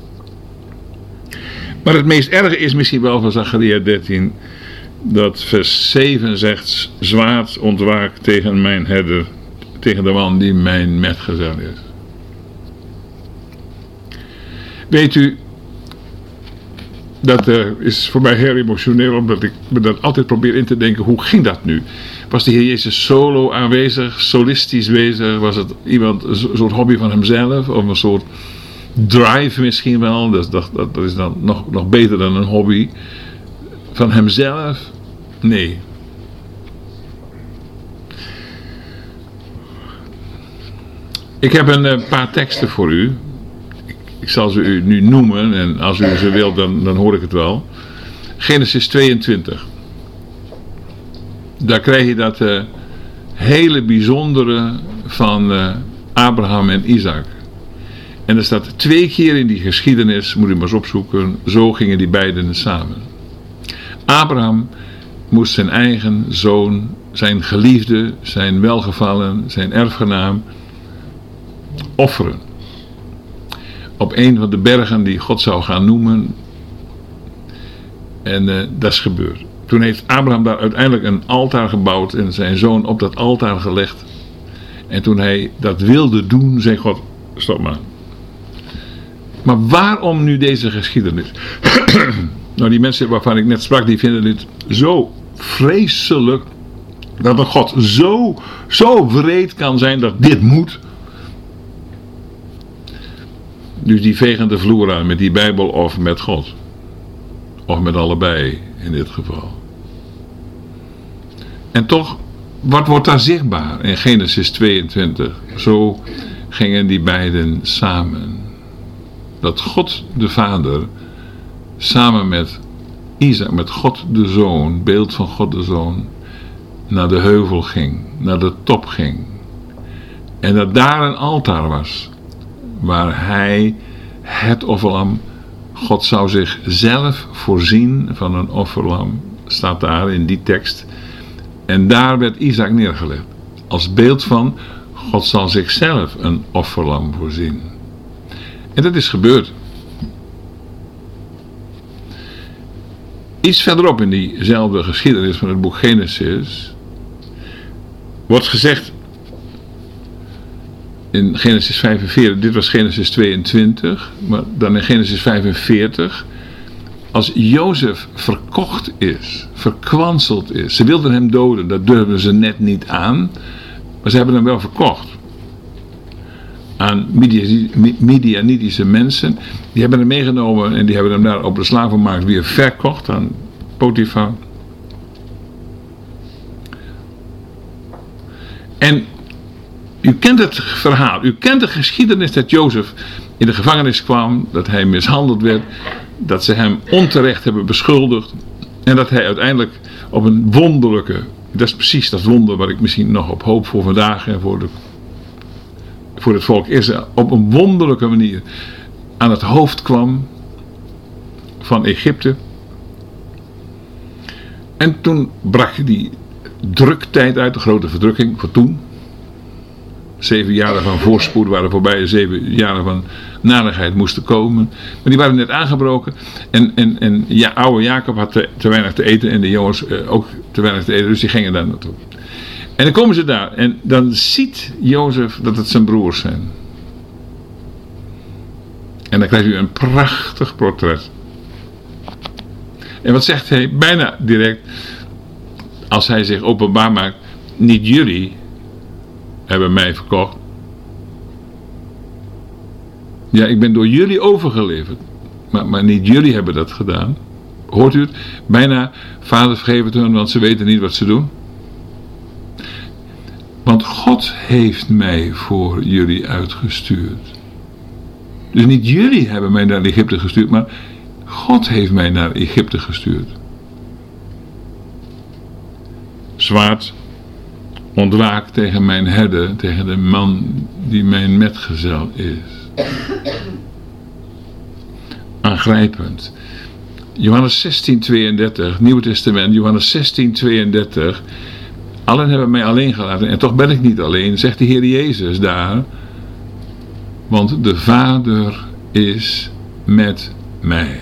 Speaker 3: Maar het meest erge is misschien wel van Zacharia dertien, dat vers zeven zegt, zwaard ontwaakt tegen mijn herder, tegen de man die mijn metgezel is. Weet u, dat uh, is voor mij heel emotioneel, omdat ik me dat altijd probeer in te denken, hoe ging dat nu? Was de Heer Jezus solo aanwezig, solistisch bezig? Was het iemand, een soort hobby van hemzelf? Of een soort drive misschien wel? Dat, dat, dat is dan nog, nog beter dan een hobby. Van hemzelf? Nee. Ik heb een uh, paar teksten voor u. Ik zal ze u nu noemen en als u ze wilt dan, dan hoor ik het wel. Genesis tweeëntwintig. Daar krijg je dat uh, hele bijzondere van uh, Abraham en Isaac. En er staat twee keer in die geschiedenis, moet u maar eens opzoeken, zo gingen die beiden samen. Abraham moest zijn eigen zoon, zijn geliefde, zijn welgevallen, zijn erfgenaam offeren. Op een van de bergen die God zou gaan noemen. En uh, dat is gebeurd. Toen heeft Abraham daar uiteindelijk een altaar gebouwd en zijn zoon op dat altaar gelegd. En toen hij dat wilde doen, zei God, stop maar. Maar waarom nu deze geschiedenis? Nou, die mensen waarvan ik net sprak, die vinden dit zo vreselijk. Dat een God zo, zo wreed kan zijn dat dit moet. Dus die vegen de vloer aan met die Bijbel of met God. Of met allebei in dit geval. En toch, wat wordt daar zichtbaar in Genesis tweeëntwintig? Zo gingen die beiden samen. Dat God de Vader samen met Isaac, met God de Zoon, beeld van God de Zoon, naar de heuvel ging, naar de top ging. En dat daar een altaar was, waar hij het offerlam, God zou zichzelf voorzien van een offerlam, staat daar in die tekst. En daar werd Isaac neergelegd, als beeld van God zal zichzelf een offerlam voorzien. En dat is gebeurd. Iets verderop in diezelfde geschiedenis van het boek Genesis wordt gezegd in Genesis vijfenveertig, dit was Genesis tweeëntwintig, maar dan in Genesis vijfenveertig, als Jozef verkocht is, verkwanseld is. Ze wilden hem doden, dat durfden ze net niet aan. Maar ze hebben hem wel verkocht. Aan Midianitische mensen. Die hebben hem meegenomen en die hebben hem daar op de slavenmarkt weer verkocht aan Potifar. En u kent het verhaal, u kent de geschiedenis dat Jozef in de gevangenis kwam, dat hij mishandeld werd, dat ze hem onterecht hebben beschuldigd en dat hij uiteindelijk op een wonderlijke, dat is precies dat wonder waar ik misschien nog op hoop voor vandaag en voor, de, voor het volk Israël, op een wonderlijke manier aan het hoofd kwam van Egypte. En toen brak die druktijd uit, de grote verdrukking van toen. Zeven jaren van voorspoed waren voorbij, zeven jaren van narigheid moesten komen. Maar die waren net aangebroken. En, en, en ja, oude Jacob had te, te weinig te eten en de jongens uh, ook te weinig te eten, dus die gingen daar naartoe. En dan komen ze daar en dan ziet Jozef dat het zijn broers zijn. En dan krijgt u een prachtig portret. En wat zegt hij? Bijna direct, als hij zich openbaar maakt, niet jullie hebben mij verkocht. Ja, ik ben door jullie overgeleverd. Maar, maar niet jullie hebben dat gedaan. Hoort u het? Bijna, Vader vergeef het hun, want ze weten niet wat ze doen. Want God heeft mij voor jullie uitgestuurd. Dus niet jullie hebben mij naar Egypte gestuurd, maar God heeft mij naar Egypte gestuurd. Zwaard ontwaakt tegen mijn herder, tegen de man die mijn metgezel is. Aangrijpend. Johannes zestien tweeëndertig, Nieuw Testament, Johannes zestien tweeëndertig. Allen hebben mij alleen gelaten en toch ben ik niet alleen, zegt de Heer Jezus daar. Want de Vader is met mij.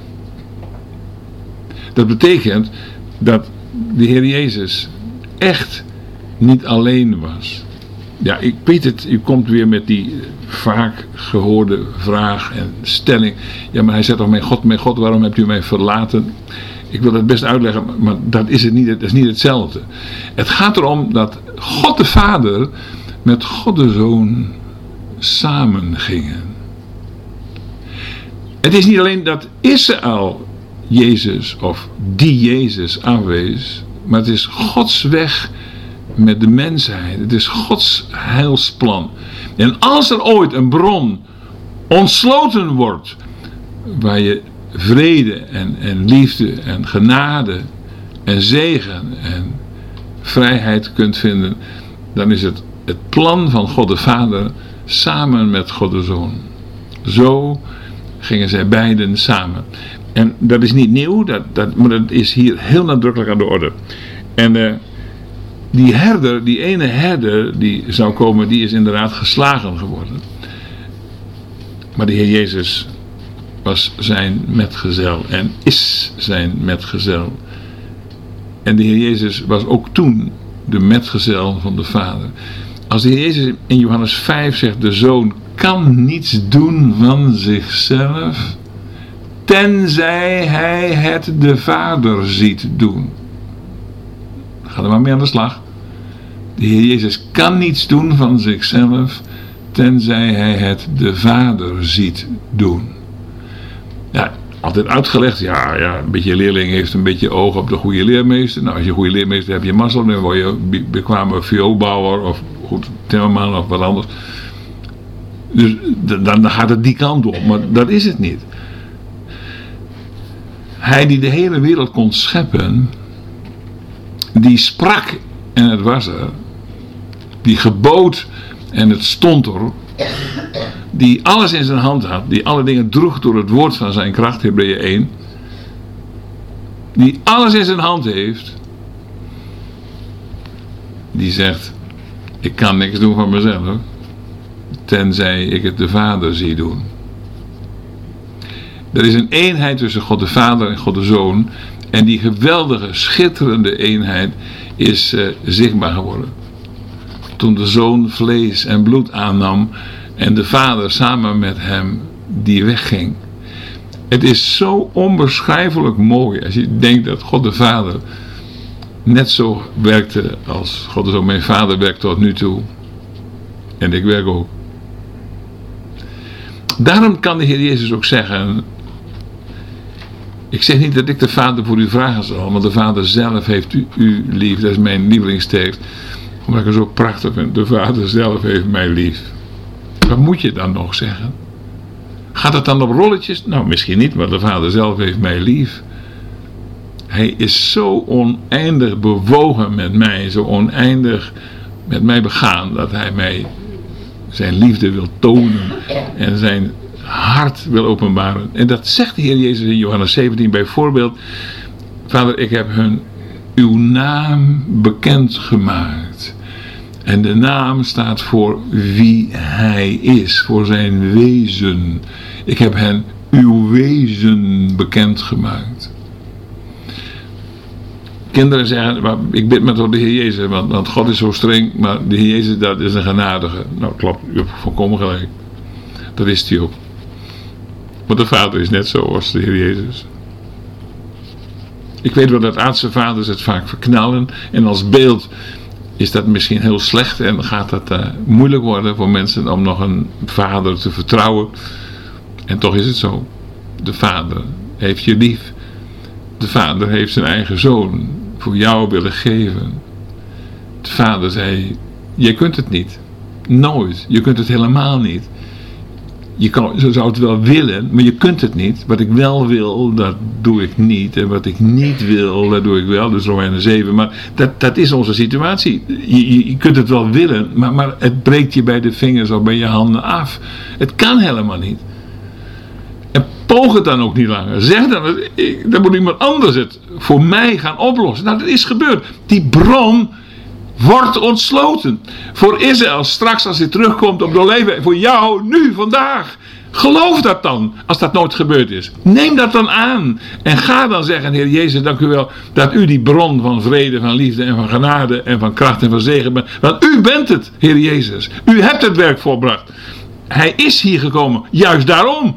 Speaker 3: Dat betekent dat de Heer Jezus echt niet alleen was. Ja, ik weet het, u komt weer met die vaak gehoorde vraag en stelling. Ja, maar hij zegt toch, mijn God, mijn God, waarom hebt u mij verlaten? Ik wil dat best uitleggen, maar dat is, het niet, dat is niet hetzelfde. Het gaat erom dat God de Vader met God de Zoon samen gingen. Het is niet alleen dat Israël Jezus of die Jezus aanwees, maar het is Gods weg met de mensheid. Het is Gods heilsplan. En als er ooit een bron ontsloten wordt, waar je vrede en, en liefde en genade en zegen en vrijheid kunt vinden, dan is het het plan van God de Vader samen met God de Zoon. Zo gingen zij beiden samen. En dat is niet nieuw, dat, dat, maar dat is hier heel nadrukkelijk aan de orde. En uh, die herder, die ene herder die zou komen, die is inderdaad geslagen geworden. Maar de Heer Jezus was zijn metgezel en is zijn metgezel. En de Heer Jezus was ook toen de metgezel van de Vader. Als de Heer Jezus in Johannes vijf zegt, de Zoon kan niets doen van zichzelf, tenzij hij het de Vader ziet doen. Ga er maar mee aan de slag. De Heer Jezus kan niets doen van zichzelf, tenzij hij het de Vader ziet doen. Ja, altijd uitgelegd, ja, ja, een beetje leerling heeft een beetje oog op de goede leermeester. Nou, als je een goede leermeester hebt, heb je mazzel, dan word je bekwame vioolbouwer of goed timmerman of wat anders. Dus dan, dan gaat het die kant op, maar dat is het niet. Hij die de hele wereld kon scheppen, die sprak en het was er, die gebood en het stond er, die alles in zijn hand had, die alle dingen droeg door het woord van zijn kracht, Hebreeën één, die alles in zijn hand heeft, die zegt, ik kan niks doen van mezelf, tenzij ik het de Vader zie doen. Er is een eenheid tussen God de Vader en God de Zoon, en die geweldige, schitterende eenheid is uh, zichtbaar geworden. Toen de Zoon vlees en bloed aannam en de Vader samen met hem die wegging. Het is zo onbeschrijfelijk mooi als je denkt dat God de Vader net zo werkte als God de Zoon. Mijn vader werkt tot nu toe. En ik werk ook. Daarom kan de Heer Jezus ook zeggen, ik zeg niet dat ik de Vader voor u vragen zal, maar de Vader zelf heeft u, u lief. Dat is mijn lievelingstekst. Omdat ik het zo prachtig vind. De Vader zelf heeft mij lief. Wat moet je dan nog zeggen? Gaat het dan op rolletjes? Nou, misschien niet, maar de Vader zelf heeft mij lief. Hij is zo oneindig bewogen met mij, zo oneindig met mij begaan, dat hij mij zijn liefde wil tonen en zijn hart wil openbaren. En dat zegt de Heer Jezus in Johannes zeventien bijvoorbeeld. Vader, ik heb hun uw naam bekendgemaakt. En de naam staat voor wie hij is, voor zijn wezen. Ik heb hen uw wezen bekendgemaakt. Kinderen zeggen, ik bid maar tot de Heer Jezus, want, want God is zo streng, maar de Heer Jezus, dat is een genadige. Nou, klopt, u hebt volkomen gelijk. Dat is hij ook. Want de Vader is net zo als de Heer Jezus. Ik weet wel dat aardse vaders het vaak verknallen, en als beeld is dat misschien heel slecht en gaat dat uh, moeilijk worden voor mensen om nog een vader te vertrouwen. En toch is het zo. De Vader heeft je lief. De Vader heeft zijn eigen zoon voor jou willen geven. De Vader zei, je kunt het niet. Nooit. Je kunt het helemaal niet. Je kan, zo zou het wel willen, maar je kunt het niet. Wat ik wel wil, dat doe ik niet. En wat ik niet wil, dat doe ik wel. Dus Romeinen zeven. Maar dat, dat is onze situatie. Je, je, je kunt het wel willen, maar, maar het breekt je bij de vingers of bij je handen af. Het kan helemaal niet. En poog het dan ook niet langer. Zeg dan, dan moet iemand anders het voor mij gaan oplossen. Nou, dat is gebeurd. Die bron wordt ontsloten. Voor Israël, straks als hij terugkomt op de leven. Voor jou, nu, vandaag. Geloof dat dan, als dat nooit gebeurd is. Neem dat dan aan. En ga dan zeggen, Heer Jezus, dank u wel, dat u die bron van vrede, van liefde en van genade en van kracht en van zegen bent. Want u bent het, Heer Jezus. U hebt het werk volbracht. Hij is hier gekomen, juist daarom.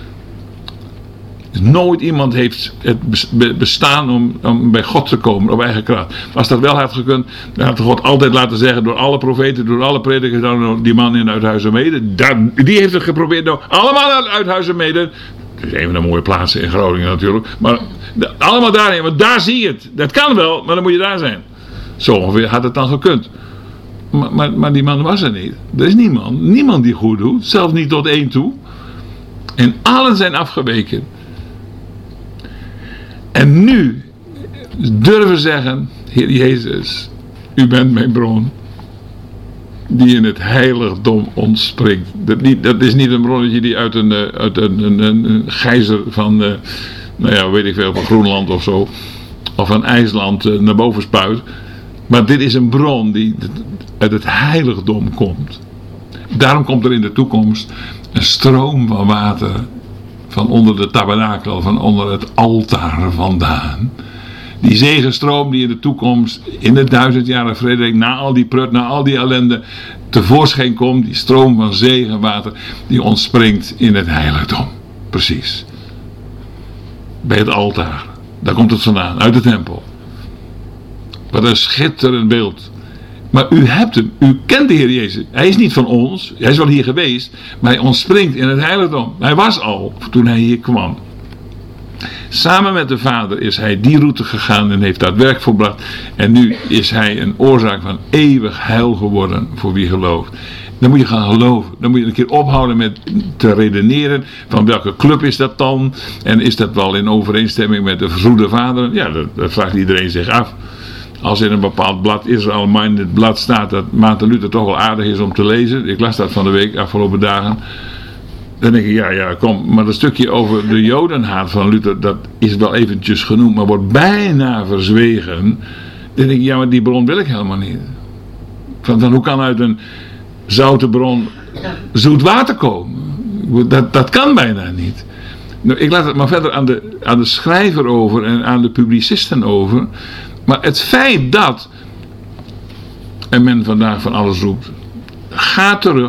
Speaker 3: Nooit iemand heeft het bestaan om, om bij God te komen op eigen kracht. Als dat wel had gekund, dan had God altijd laten zeggen door alle profeten, door alle predikers, door die man in Uithuizermeeden. Die heeft het geprobeerd door allemaal uit Uithuizermeeden. Dat is een van de mooie plaatsen in Groningen natuurlijk. Maar allemaal daarheen, want daar zie je het. Dat kan wel, maar dan moet je daar zijn. Zo ongeveer had het dan gekund. Maar, maar, maar die man was er niet. Er is niemand. Niemand die goed doet. Zelfs niet tot één toe. En allen zijn afgeweken. En nu durven zeggen, Heer Jezus, u bent mijn bron, die in het heiligdom ontspringt. Dat, niet, dat is niet een bronnetje die uit een, uit een, een, een gijzer van, nou ja, weet ik veel, van Groenland of zo, of van IJsland naar boven spuit. Maar dit is een bron die uit het heiligdom komt. Daarom komt er in de toekomst een stroom van water van onder de tabernakel, van onder het altaar vandaan. Die zegenstroom die in de toekomst, in de duizendjarige vrede, na al die prut, na al die ellende, tevoorschijn komt. Die stroom van zegenwater, die ontspringt in het heiligdom. Precies. Bij het altaar. Daar komt het vandaan, uit de tempel. Wat een schitterend beeld. Maar u hebt hem, u kent de Heer Jezus. Hij is niet van ons, hij is wel hier geweest, maar hij ontspringt in het heiligdom. Hij was al toen hij hier kwam. Samen met de Vader is hij die route gegaan en heeft dat werk volbracht. En nu is hij een oorzaak van eeuwig heil geworden voor wie gelooft. Dan moet je gaan geloven. Dan moet je een keer ophouden met te redeneren van welke club is dat dan? En is dat wel in overeenstemming met de verzoende Vader? Ja, dat, dat vraagt iedereen zich af. Als in een bepaald blad, Israel Minded blad, staat dat Maarten Luther toch wel aardig is om te lezen. Ik las dat van de week, afgelopen dagen. Dan denk ik, ja, ja, kom. Maar dat stukje over de Jodenhaat van Luther, dat is wel eventjes genoemd, maar wordt bijna verzwegen. Dan denk ik, ja, maar die bron wil ik helemaal niet. Van, van hoe kan uit een zoute bron zoet water komen? Dat, dat kan bijna niet. Nou, ik laat het maar verder aan de, aan de schrijver over en aan de publicisten over. Maar het feit dat en men vandaag van alles roept, ga terug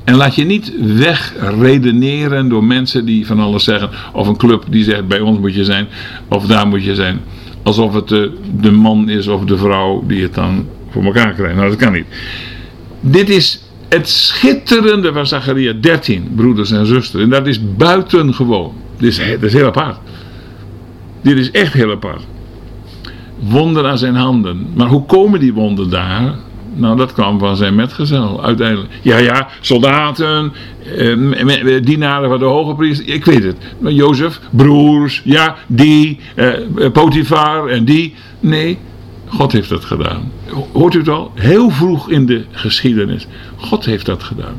Speaker 3: En laat je niet wegredeneren door mensen die van alles zeggen. Of een club die zegt bij ons moet je zijn. Of daar moet je zijn. Alsof het de, de man is of de vrouw die het dan voor elkaar krijgt. Nou, dat kan niet. Dit is het schitterende van Zacharia dertien, broeders en zusters. En dat is buitengewoon. Dit is, dat is heel apart. Dit is echt heel apart. Wonden aan zijn handen. Maar hoe komen die wonden daar? Nou, dat kwam van zijn metgezel uiteindelijk. Ja, ja, soldaten, eh, dienaren van de hoge priester, ik weet het. Jozef, broers, ja, die, eh, Potifar en die. Nee, God heeft dat gedaan. Hoort u het al? Heel vroeg in de geschiedenis. God heeft dat gedaan.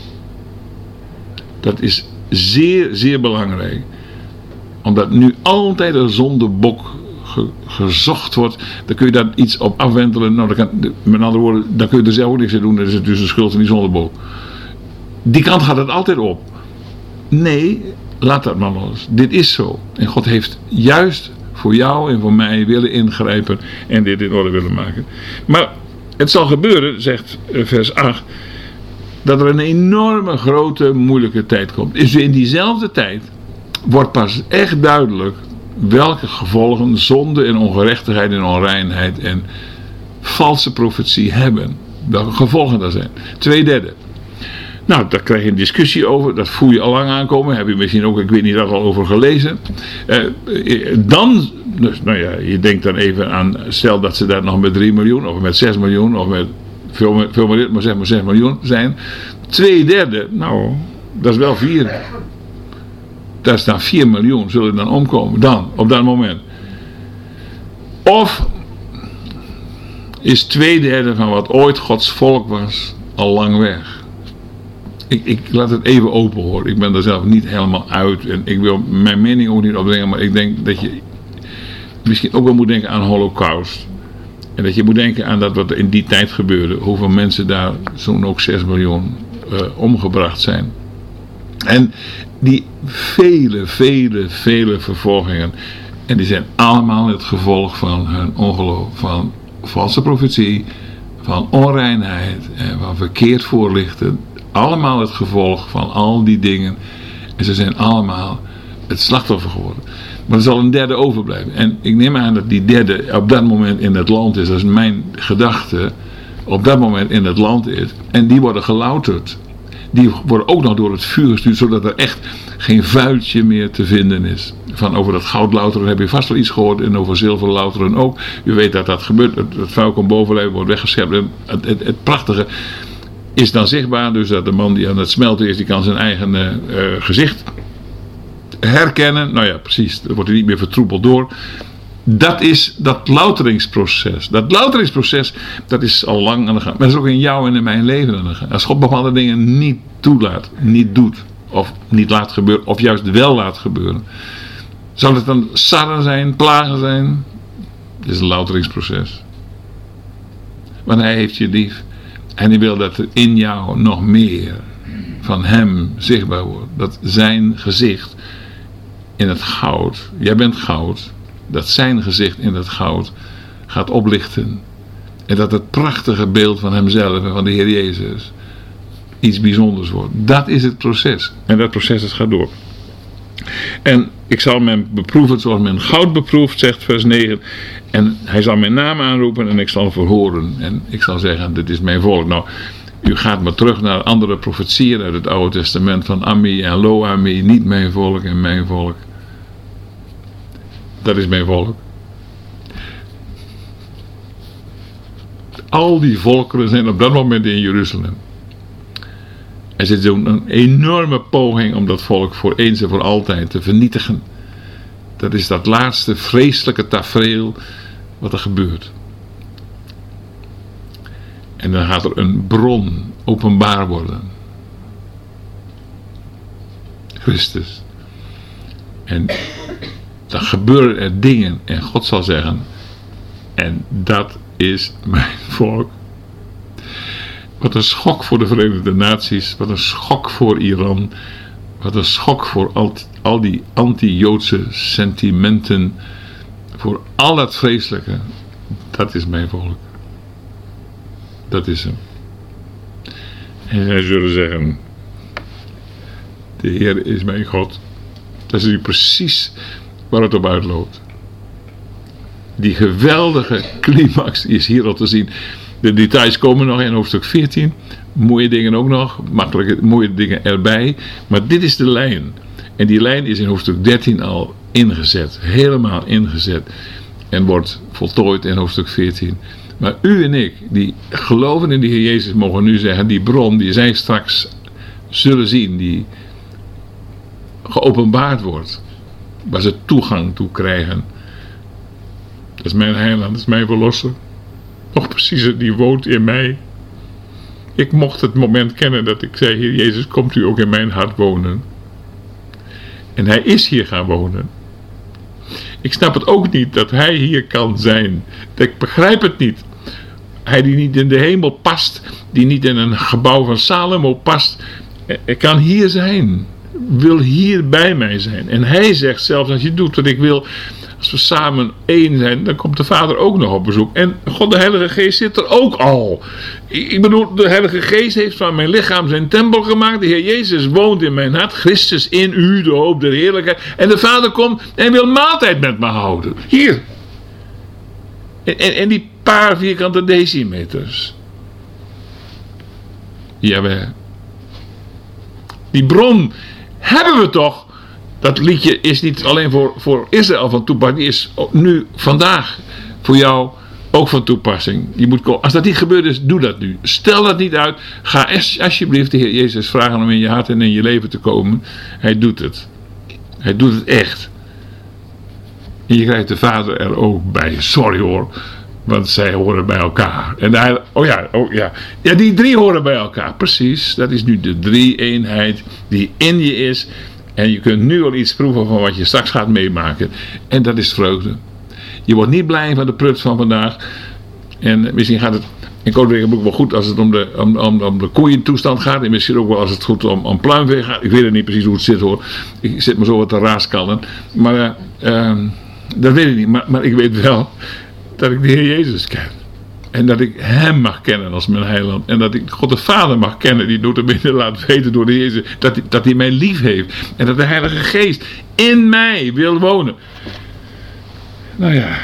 Speaker 3: Dat is zeer, zeer belangrijk. Omdat nu altijd een zondebok ge, gezocht wordt, dan kun je daar iets op afwentelen. Nou, dan kan, met andere woorden, dan kun je er zelf ook niks aan doen. Dat is dus de schuld van die zondebok. Die kant gaat het altijd op. Nee, laat dat maar los. Dit is zo. En God heeft juist voor jou en voor mij willen ingrijpen en dit in orde willen maken. Maar het zal gebeuren, zegt vers acht, dat er een enorme grote moeilijke tijd komt. Dus in diezelfde tijd wordt pas echt duidelijk welke gevolgen zonde en ongerechtigheid en onreinheid en valse profetie hebben. Welke gevolgen dat zijn. Twee derde. Nou, daar krijg je een discussie over. Dat voel je al lang aankomen. Heb je misschien ook, ik weet niet, dat al over gelezen. Uh, dan, dus, nou ja, je denkt dan even aan, stel dat ze daar nog met drie miljoen of met zes miljoen of met veel, veel meer, maar zeg maar zes miljoen zijn. Twee derde, nou, dat is wel vier. Daar staan vier miljoen, zullen dan omkomen. Dan, op dat moment. Of is twee derde van wat ooit Gods volk was, al lang weg. Ik, ik laat het even open hoor. Ik ben er zelf niet helemaal uit. En ik wil mijn mening ook niet opbrengen. Maar ik denk dat je misschien ook wel moet denken aan de Holocaust. En dat je moet denken aan dat wat er in die tijd gebeurde. Hoeveel mensen daar zo'n ook zes miljoen uh, omgebracht zijn. En die vele, vele, vele vervolgingen. En die zijn allemaal het gevolg van hun ongeloof. Van valse profetie. Van onreinheid. En van verkeerd voorlichten. Allemaal het gevolg van al die dingen. En ze zijn allemaal het slachtoffer geworden. Maar er zal een derde overblijven. En ik neem aan dat die derde op dat moment in het land is. Dat is mijn gedachte. Op dat moment in het land is. En die worden gelouterd. Die worden ook nog door het vuur gestuurd. Zodat er echt geen vuiltje meer te vinden is. Van over dat goudlouteren heb je vast wel iets gehoord. En over zilverlouteren ook. U weet dat dat gebeurt. Het, het vuil komt boven, wordt weggeschept. Het, het, het prachtige is dan zichtbaar. Dus dat de man die aan het smelten is. Die kan zijn eigen uh, gezicht herkennen. Nou ja, precies. Dan wordt hij niet meer vertroebeld door. Dat is dat louteringsproces. Dat louteringsproces, dat is al lang aan de gang. Maar dat is ook in jou en in mijn leven aan de gang. Als God bepaalde dingen niet toelaat, niet doet, of niet laat gebeuren, of juist wel laat gebeuren. Zou het dan sarren zijn, plagen zijn? Dit is een louteringsproces. Want hij heeft je lief. En hij wil dat er in jou nog meer van hem zichtbaar wordt. Dat zijn gezicht in het goud. Jij bent goud. Dat zijn gezicht in het goud gaat oplichten. En dat het prachtige beeld van hemzelf en van de Heer Jezus iets bijzonders wordt. Dat is het proces. En dat proces dat gaat door. En ik zal men beproeven zoals men goud beproeft, zegt vers negen. En hij zal mijn naam aanroepen en ik zal verhoren. En ik zal zeggen, dit is mijn volk. Nou, u gaat maar terug naar andere profetieën uit het Oude Testament van Ami en Lo-Ami. Niet mijn volk en mijn volk. Dat is mijn volk. Al die volkeren zijn op dat moment in Jeruzalem. Er zit zo'n enorme poging om dat volk voor eens en voor altijd te vernietigen. Dat is dat laatste vreselijke tafereel wat er gebeurt. En dan gaat er een bron openbaar worden. Christus. En dan gebeuren er dingen en God zal zeggen, en dat is mijn volk. Wat een schok voor de Verenigde Naties, wat een schok voor Iran, wat een schok voor al, al die anti-Joodse sentimenten, voor al dat vreselijke. Dat is mijn volk. Dat is hem. En zij zullen zeggen, De Heer is mijn God. Dat is nu precies waar het op uitloopt. Die geweldige climax die is hier al te zien. De details komen nog in hoofdstuk veertien. Mooie dingen ook nog. Makkelijke, mooie dingen erbij. Maar dit is de lijn. En die lijn is in hoofdstuk dertien al ingezet. Helemaal ingezet. En wordt voltooid in hoofdstuk veertien. Maar u en ik, die geloven in de Heer Jezus, mogen nu zeggen, die bron die zij straks zullen zien, die geopenbaard wordt, waar ze toegang toe krijgen. Dat is mijn heiland, dat is mijn verlosser. Nog preciezer, die woont in mij. Ik mocht het moment kennen dat ik zei, Heer Jezus, komt u ook in mijn hart wonen. En hij is hier gaan wonen. Ik snap het ook niet dat hij hier kan zijn. Ik begrijp het niet. Hij die niet in de hemel past, die niet in een gebouw van Salomo past, hij kan hier zijn. Wil hier bij mij zijn. En hij zegt zelfs, als je doet wat ik wil, als we samen één zijn, dan komt de Vader ook nog op bezoek. En God de Heilige Geest zit er ook al. Ik bedoel, de Heilige Geest heeft van mijn lichaam zijn tempel gemaakt. De Heer Jezus woont in mijn hart. Christus in u, de hoop der heerlijkheid. En de Vader komt en wil maaltijd met me houden. Hier. En, en, en die paar vierkante decimeters. Jawel. Die bron hebben we toch. Dat liedje is niet alleen voor, voor Israël van toepassing. Die is nu, vandaag, voor jou ook van toepassing. Je moet, als dat niet gebeurd is, doe dat nu. Stel dat niet uit. Ga alsjeblieft de Heer Jezus vragen om in je hart en in je leven te komen. Hij doet het. Hij doet het echt. En je krijgt de Vader er ook bij. Sorry hoor. Want zij horen bij elkaar. En hij, oh ja, oh ja. Ja, die drie horen bij elkaar. Precies. Dat is nu de drie-eenheid die in je is. En je kunt nu al iets proeven van wat je straks gaat meemaken. En dat is vreugde. Je wordt niet blij van de prut van vandaag. En misschien gaat het in Koninkrijk wel goed als het om de, om, om, om de koeientoestand gaat. En misschien ook wel als het goed om, om pluimvee gaat. Ik weet het niet precies hoe het zit hoor. Ik zit me zo wat te raaskallen. Maar uh, uh, dat weet ik niet. Maar, maar ik weet wel dat ik de Heer Jezus ken. En dat ik hem mag kennen als mijn heiland. En dat ik God de Vader mag kennen. Die notabene laat weten door de Heer Jezus. Dat, dat hij mij lief heeft. En dat de Heilige Geest in mij wil wonen. Nou ja.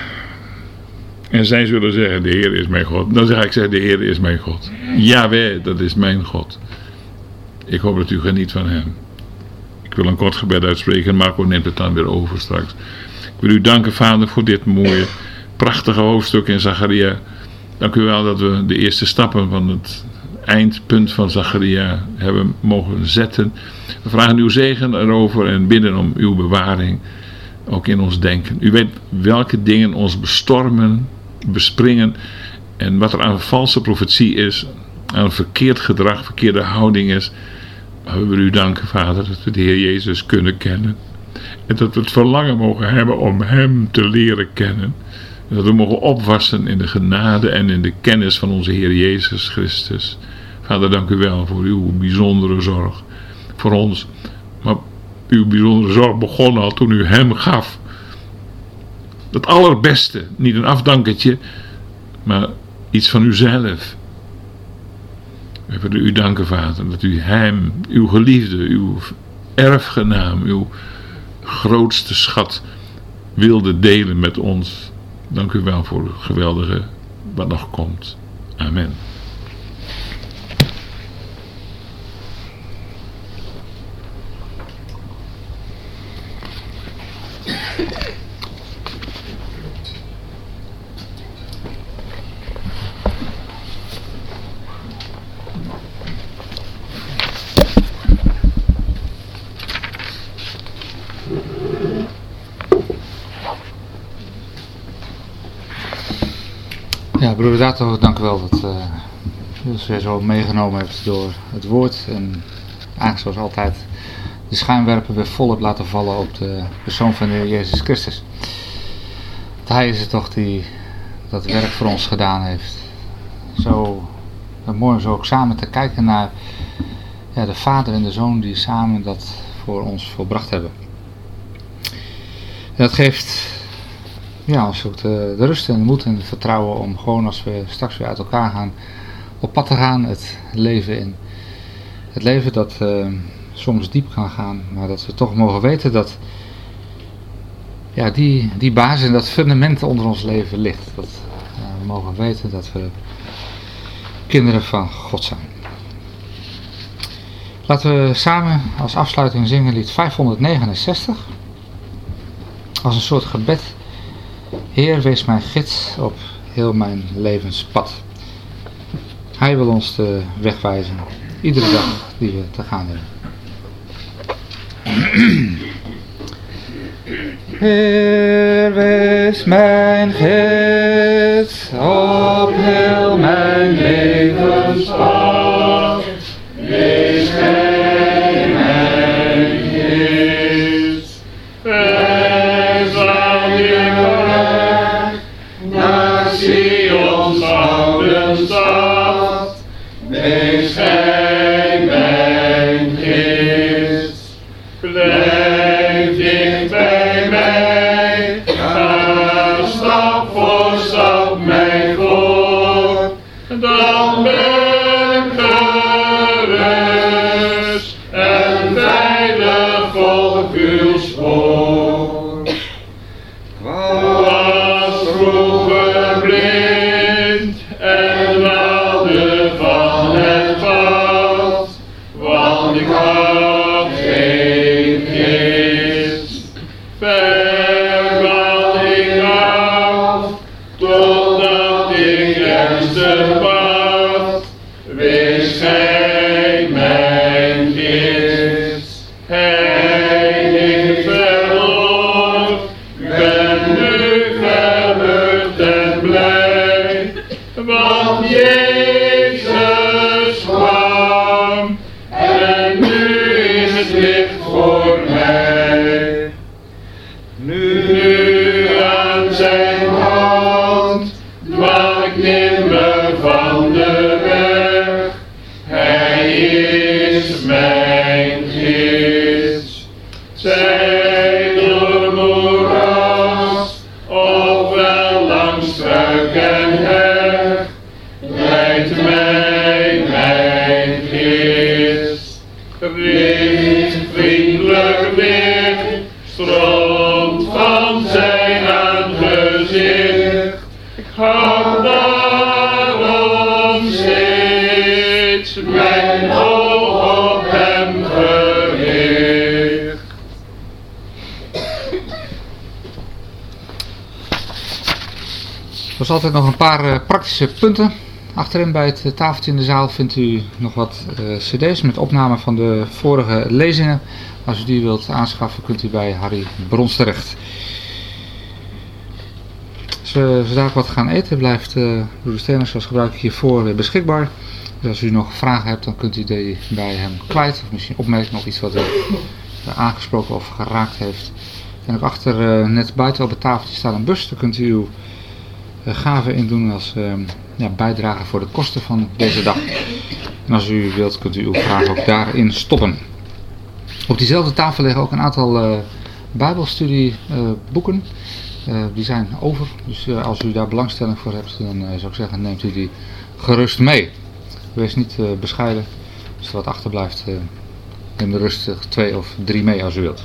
Speaker 3: En zij zullen zeggen, de Heer is mijn God. Dan zeg ik, zeg, de Heer is mijn God. Jawel, dat is mijn God. Ik hoop dat u geniet van hem. Ik wil een kort gebed uitspreken. Marco neemt het dan weer over straks. Ik wil u danken, Vader, voor dit mooie, prachtige hoofdstuk in Zacharia. Dank u wel dat we de eerste stappen van het eindpunt van Zacharia hebben mogen zetten. We vragen uw zegen erover en bidden om uw bewaring. Ook in ons denken. U weet welke dingen ons bestormen, bespringen. En wat er aan valse profetie is. Aan verkeerd gedrag, verkeerde houding is. Maar we willen u danken, Vader, dat we de Heer Jezus kunnen kennen. En dat we het verlangen mogen hebben om hem te leren kennen. En dat we mogen opwassen in de genade en in de kennis van onze Heer Jezus Christus. Vader, dank u wel voor uw bijzondere zorg. Voor ons. Maar uw bijzondere zorg begon al toen u hem gaf. Dat allerbeste. Niet een afdankertje. Maar iets van uzelf. We willen u danken, Vader. Dat u hem, uw geliefde, uw erfgenaam, uw grootste schat wilde delen met ons. Dank u wel voor het geweldige wat nog komt. Amen.
Speaker 1: Ja, broeder Dato, dank u wel dat uh, u ons weer zo meegenomen heeft door het woord. En eigenlijk zoals altijd de schijnwerper weer volop laten vallen op de persoon van de Heer Jezus Christus. Dat Hij is het toch die dat werk voor ons gedaan heeft. Zo mooi om zo ook samen te kijken naar ja, de Vader en de Zoon die samen dat voor ons volbracht hebben. En dat geeft ja, ons ook de, de rust en de moed en het vertrouwen om gewoon als we straks weer uit elkaar gaan op pad te gaan het leven in. Het leven dat uh, soms diep kan gaan, maar dat we toch mogen weten dat ja, die, die basis en dat fundament onder ons leven ligt. Dat uh, we mogen weten dat we kinderen van God zijn. Laten we samen als afsluiting zingen lied vijfhonderdnegenenzestig. Als een soort gebed. Heer, wees mijn gids op heel mijn levenspad. Hij wil ons de weg wijzen. Iedere dag die we te gaan hebben. Heer, wees mijn gids op heel mijn levenspad. Wees gij mijn gids. Wees aan je weg naar Sion's gouden stad. Wees gij mijn gids. Blijf dicht bij mij, ga stap voor stap mij voor, dan ben ik gerust en veilig volg uw spoor. Was vroeger blind en dwaalde van het pad, want ik had geen gids. Ver dwaal ik af, totdat ik ernstig bad. Wees gij mijn gids. Hij heeft verloren, ben nu verheugd en blij, want Jezus kwam en nu is het licht voor mij. Nu aan zijn hand dwaal ik nimmer van de weg. Hij is mijn gids. Zij door moeras of wel langs struik en heg, leidt mij mijn gids. Licht, vriendelijk licht, stroomt van zijn aangezicht. Ik hou daarom steeds mijn oog op hem gericht. Zoals altijd nog een paar uh, praktische punten. Achterin bij het uh, tafeltje in de zaal vindt u nog wat uh, cd's met opname van de vorige lezingen. Als u die wilt aanschaffen kunt u bij Harry Brons terecht. Als we zo wat gaan eten blijft uh, broeder Steners zoals gebruikelijk hiervoor uh, beschikbaar. Dus als u nog vragen hebt dan kunt u die bij hem kwijt. Of misschien opmerken nog iets wat u uh, aangesproken of geraakt heeft. En ook achter uh, net buiten op het tafeltje staat een bus. Daar kunt u uw uh, gave in doen als uh, ja, bijdrage voor de kosten van deze dag. En als u wilt kunt u uw vraag ook daarin stoppen. Op diezelfde tafel liggen ook een aantal uh, bijbelstudieboeken. Uh, uh, die zijn over. Dus uh, als u daar belangstelling voor hebt dan uh, zou ik zeggen neemt u die gerust mee. Wees niet uh, bescheiden. Als er wat achterblijft uh, neem er rustig twee of drie mee als u wilt.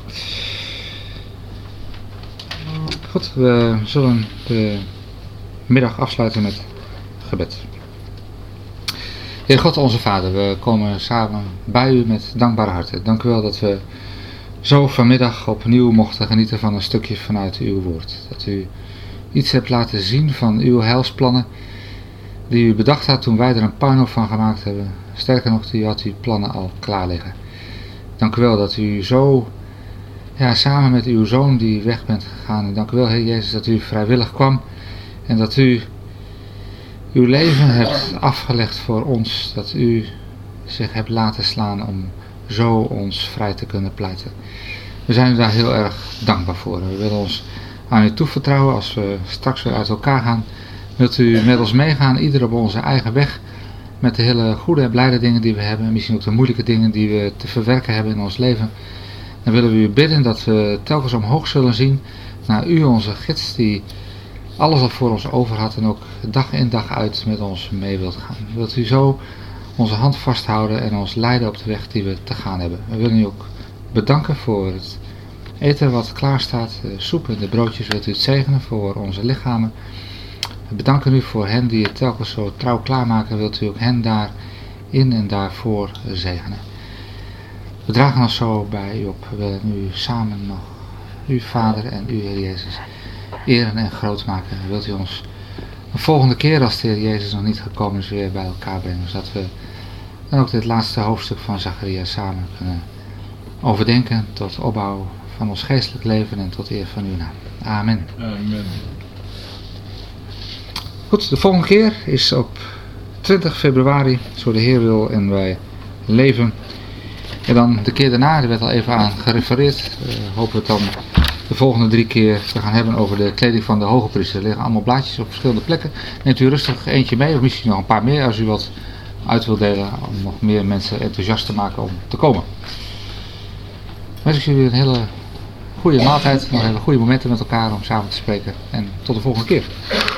Speaker 1: Goed, we zullen de middag afsluiten met gebed. Heer God onze Vader, we komen samen bij u met dankbare harten. Dank u wel dat we zo vanmiddag opnieuw mochten genieten van een stukje vanuit uw woord. Dat u iets hebt laten zien van uw heilsplannen die u bedacht had toen wij er een puinhoop van gemaakt hebben. Sterker nog, u had uw plannen al klaar liggen. Dank u wel dat u zo ja, samen met uw zoon die weg bent gegaan. En dank u wel, Heer Jezus, dat u vrijwillig kwam en dat u uw leven hebt afgelegd voor ons, dat u zich hebt laten slaan om zo ons vrij te kunnen pleiten. We zijn u daar heel erg dankbaar voor. We willen ons aan u toevertrouwen als we straks weer uit elkaar gaan. Wilt u met ons meegaan, ieder op onze eigen weg, met de hele goede en blijde dingen die we hebben, en misschien ook de moeilijke dingen die we te verwerken hebben in ons leven. Dan willen we u bidden dat we telkens omhoog zullen zien naar u, onze gids, die alles al voor ons over had en ook dag in dag uit met ons mee wilt gaan. Wilt u zo onze hand vasthouden en ons leiden op de weg die we te gaan hebben. We willen u ook bedanken voor het eten wat klaar staat, de soep en de broodjes. Wilt u het zegenen voor onze lichamen. We bedanken u voor hen die het telkens zo trouw klaarmaken. Wilt u ook hen daarin en daarvoor zegenen. We dragen ons zo bij u op. We willen u samen nog, uw Vader en uw Heer Jezus, eren en groot maken. Wilt u ons de volgende keer, als de Heer Jezus nog niet gekomen is, weer bij elkaar brengen. Zodat we dan ook dit laatste hoofdstuk van Zacharia samen kunnen overdenken tot opbouw van ons geestelijk leven en tot eer van uw naam. Amen.
Speaker 3: Amen.
Speaker 1: Goed, de volgende keer is op twintig februari, zo de Heer wil en wij leven. En dan de keer daarna, er werd al even aan gerefereerd, uh, hopen we het dan de volgende drie keer te gaan hebben over de kleding van de hoge priester. Er liggen allemaal blaadjes op verschillende plekken. Neemt u rustig eentje mee, of misschien nog een paar meer als u wat uit wilt delen, om nog meer mensen enthousiast te maken om te komen. Wens ik jullie een hele goede maaltijd, nog hele goede momenten met elkaar om samen te spreken en tot de volgende keer.